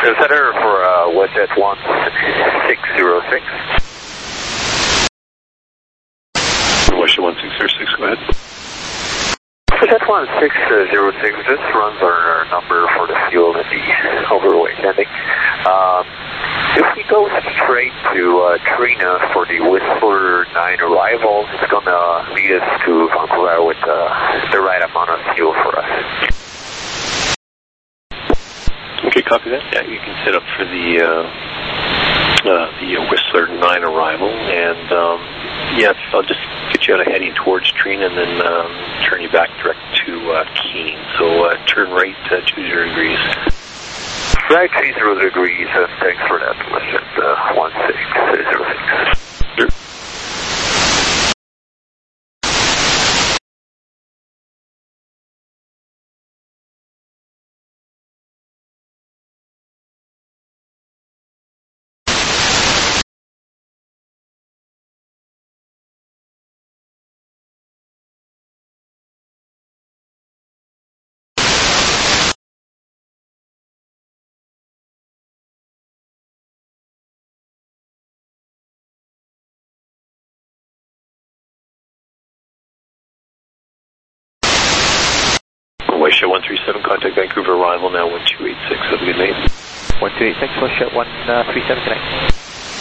Center for uh, WestJet one six zero six. WestJet one six zero six, go ahead. WestJet one six zero six, this runs our number for the fuel in the overweight landing. Um, if we go straight to uh, Trina for the Whistler nine arrival, it's going to lead us to Vancouver with uh, the right amount of fuel for us. Okay, copy that. Yeah, you can set up for the uh, uh, the uh, Whistler nine arrival, and um, yes, I'll just get you out of heading towards Trina and then um, turn you back direct to uh, Keene. So uh, turn right uh, two zero degrees. Right, three zero degrees, and thanks for that, WestJet uh, one six zero six. Sure. WestJet one three seven, contact Vancouver arrival now one two eight six, have a good night. one two eight six, WestJet one three seven, connect.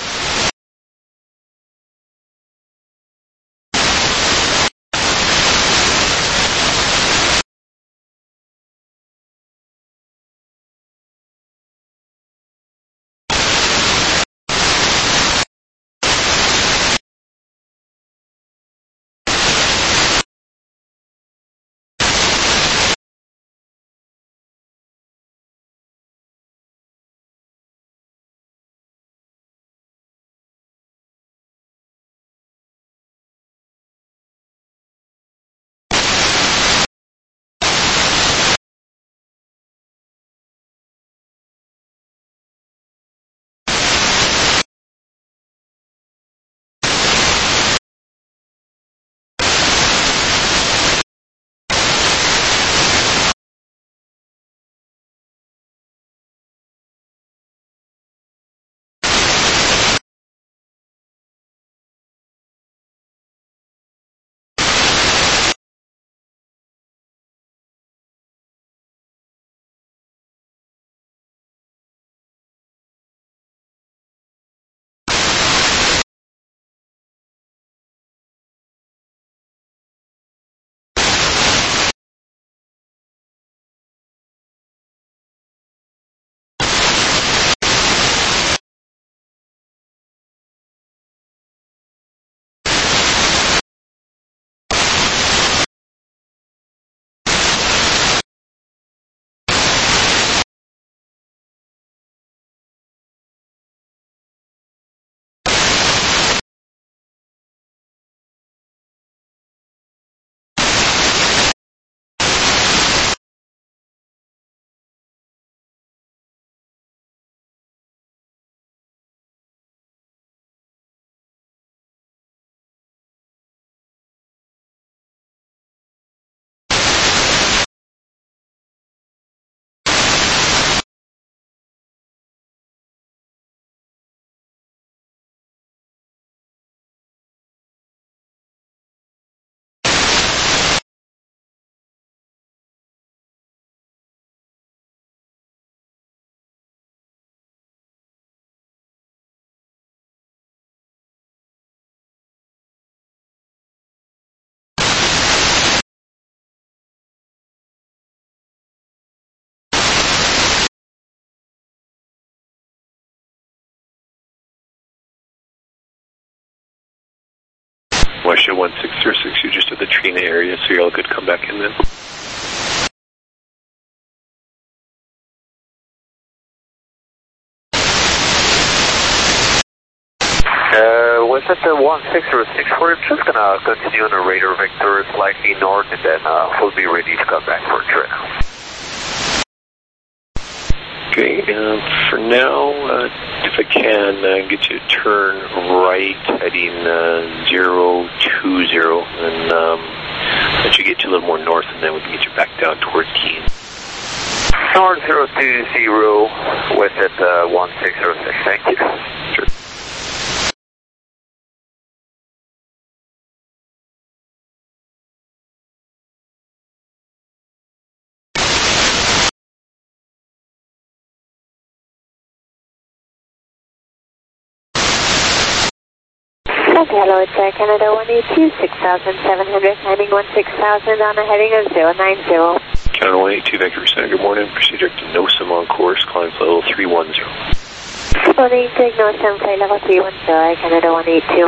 WestJet one six zero six, you're just at the Trina area, so you're all good. Come back in then. Uh, WestJet one six zero six, we're just going to continue on the radar vector slightly north, and then uh, we'll be ready to come back for Trina. Okay, uh, for now, uh, if I can, uh, get you to turn right, heading uh, zero two zero, and um, let you get you a little more north, and then we can get you back down toward Keene. North zero two zero, west at uh, one six zero six, thank you. Sure. Hello, it's Air Canada one eight two, six thousand seven hundred, heading one six thousand on a heading of zero nine zero. Canada one eight two, Vancouver Center, good morning. Proceed direct to NOSAM on course, climb level three one zero. one eight two, NOSAM, flight level three one zero, Air Canada one eight two.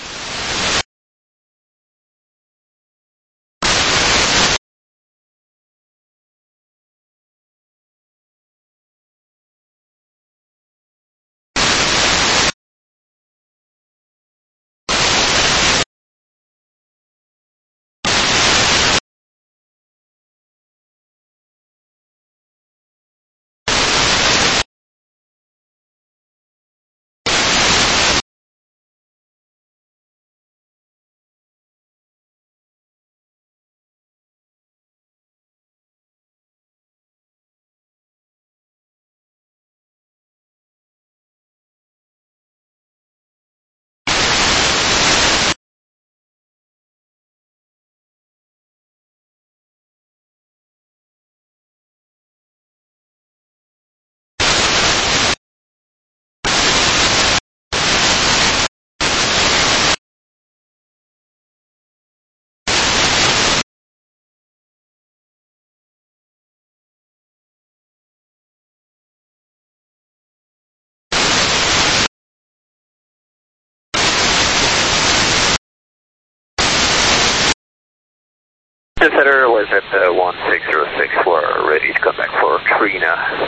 The center was at uh, one six zero six, we're ready to come back for Trina.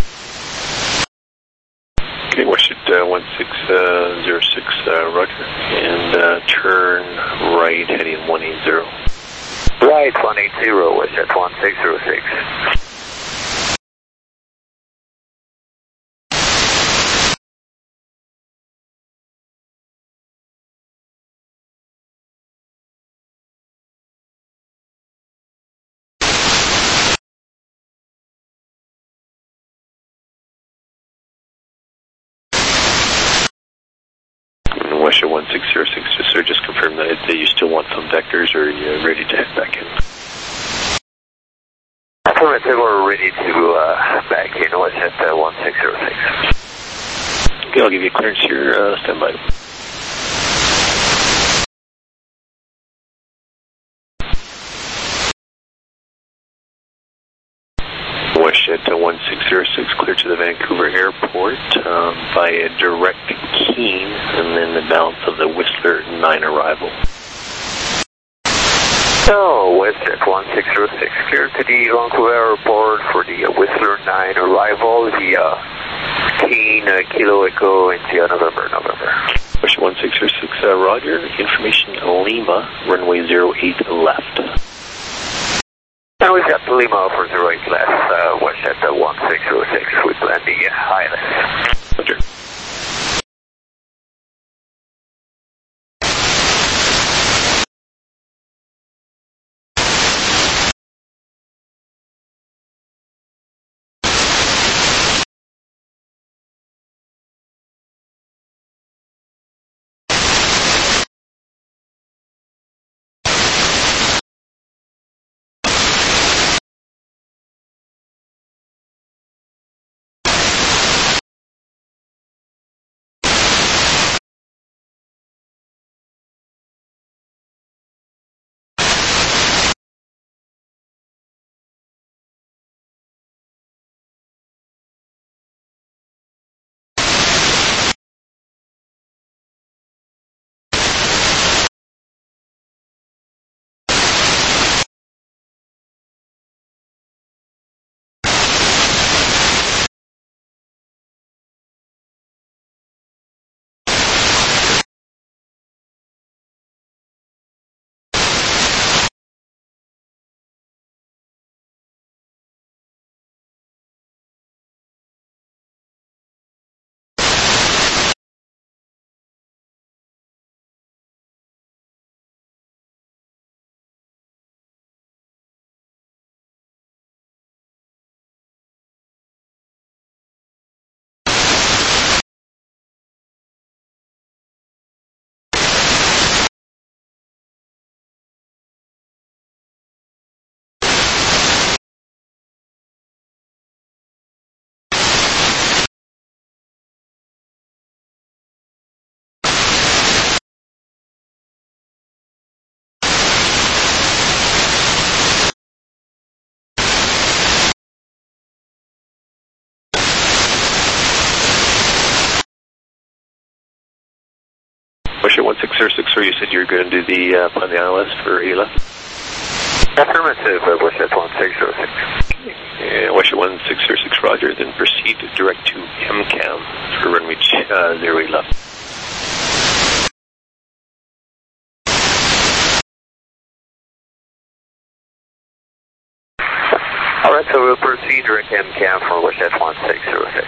Okay, watch it uh, one six zero six, uh, roger, and uh, turn right heading one eight zero. Right, one eight zero was at one six zero six. West one six zero six, just, so just confirm that, that you still want some vectors, or are you ready to head back in? Affirmative, we're ready to uh, back in, was at uh, one six zero six. Okay, I'll give you clearance here, uh, stand by. Westjet uh, one six zero six, clear to the Vancouver airport um, by a direct Keene, and then the balance of the Whistler nine arrival. So, Westjet one six zero six, clear to the Vancouver airport for the uh, Whistler nine arrival via Keene, uh, Kilo Echo, into November, November. Westjet one six zero six, uh, roger, information Lima, runway zero eight left. And we've got Lima for zero eight left, uh, Westjet uh, one six zero six, with landing uh, Island. Roger. Westjet one six zero six, or you said you were going to do the uh, on the I L S for A L F? Affirmative, uh, Westjet one six zero six. Yeah, Westjet one six zero six, roger. Then proceed direct to M CAM for runway uh, zero eight left. All right, so we'll proceed direct M CAM for Westjet one six zero six.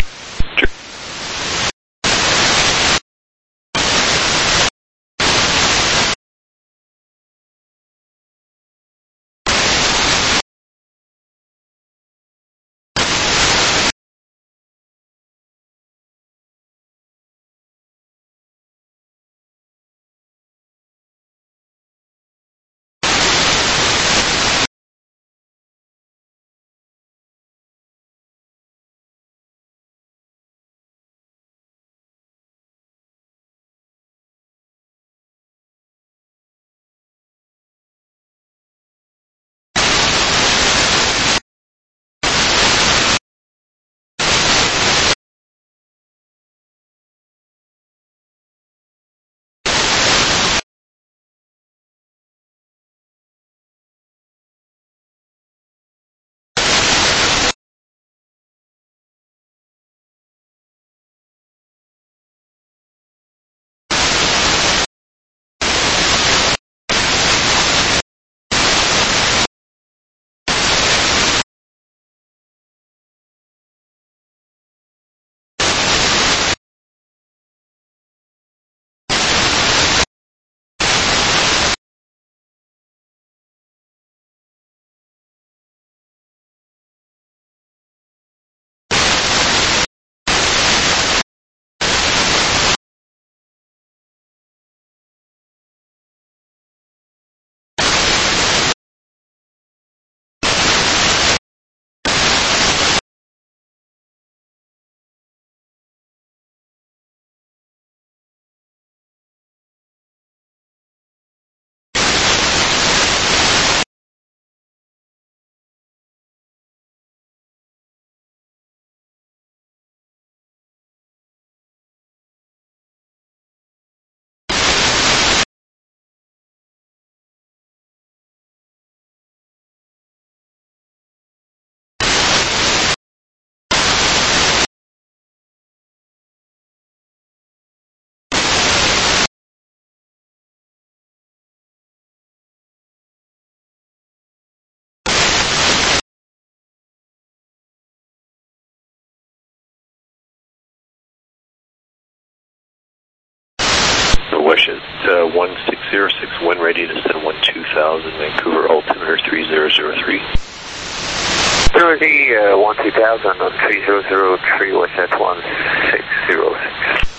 Westjet uh, one six zero six, when ready to send one two thousand, Vancouver altimeter three zero zero three. Priority uh, one two thousand on three zero zero three, Westjet one six zero six.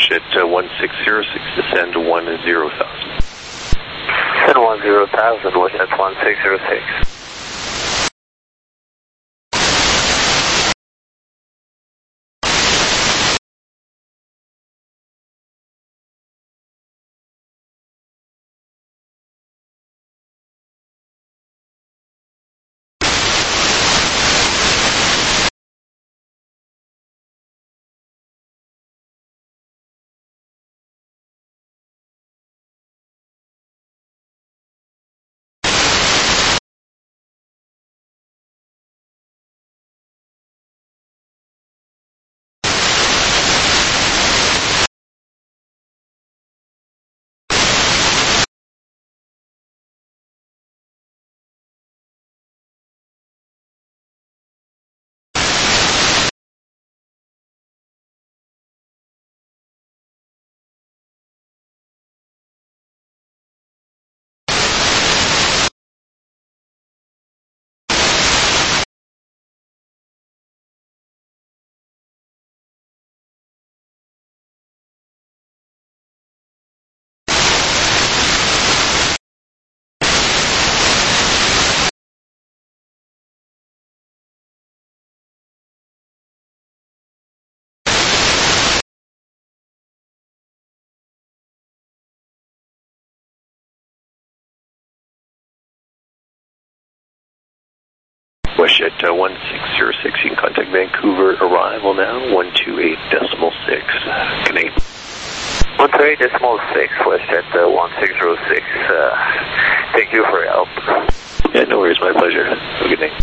WestJet uh, one six zero six, descend to one zero thousand. Descend one zero thousand, WestJet one six zero six. WestJet uh, one six zero six, you can contact Vancouver, arrival now, one two eight decimal six, Canadian. one two eight decimal six, WestJet uh, one six zero six, uh, thank you for your help. Yeah, no worries, my pleasure. Have a good night.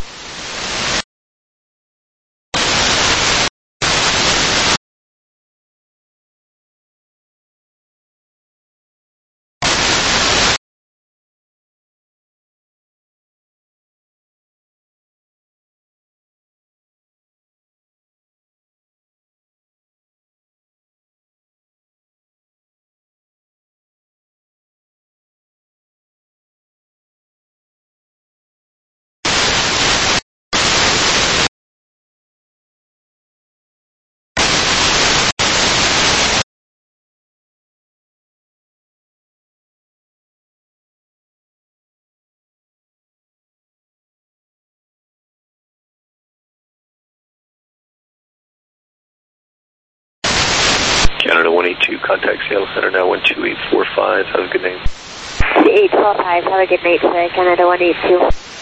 Canada one eight two, contact Seattle Center now, one two eight four five, have a good night. eight four five, have a good night, sir. Canada one eight two.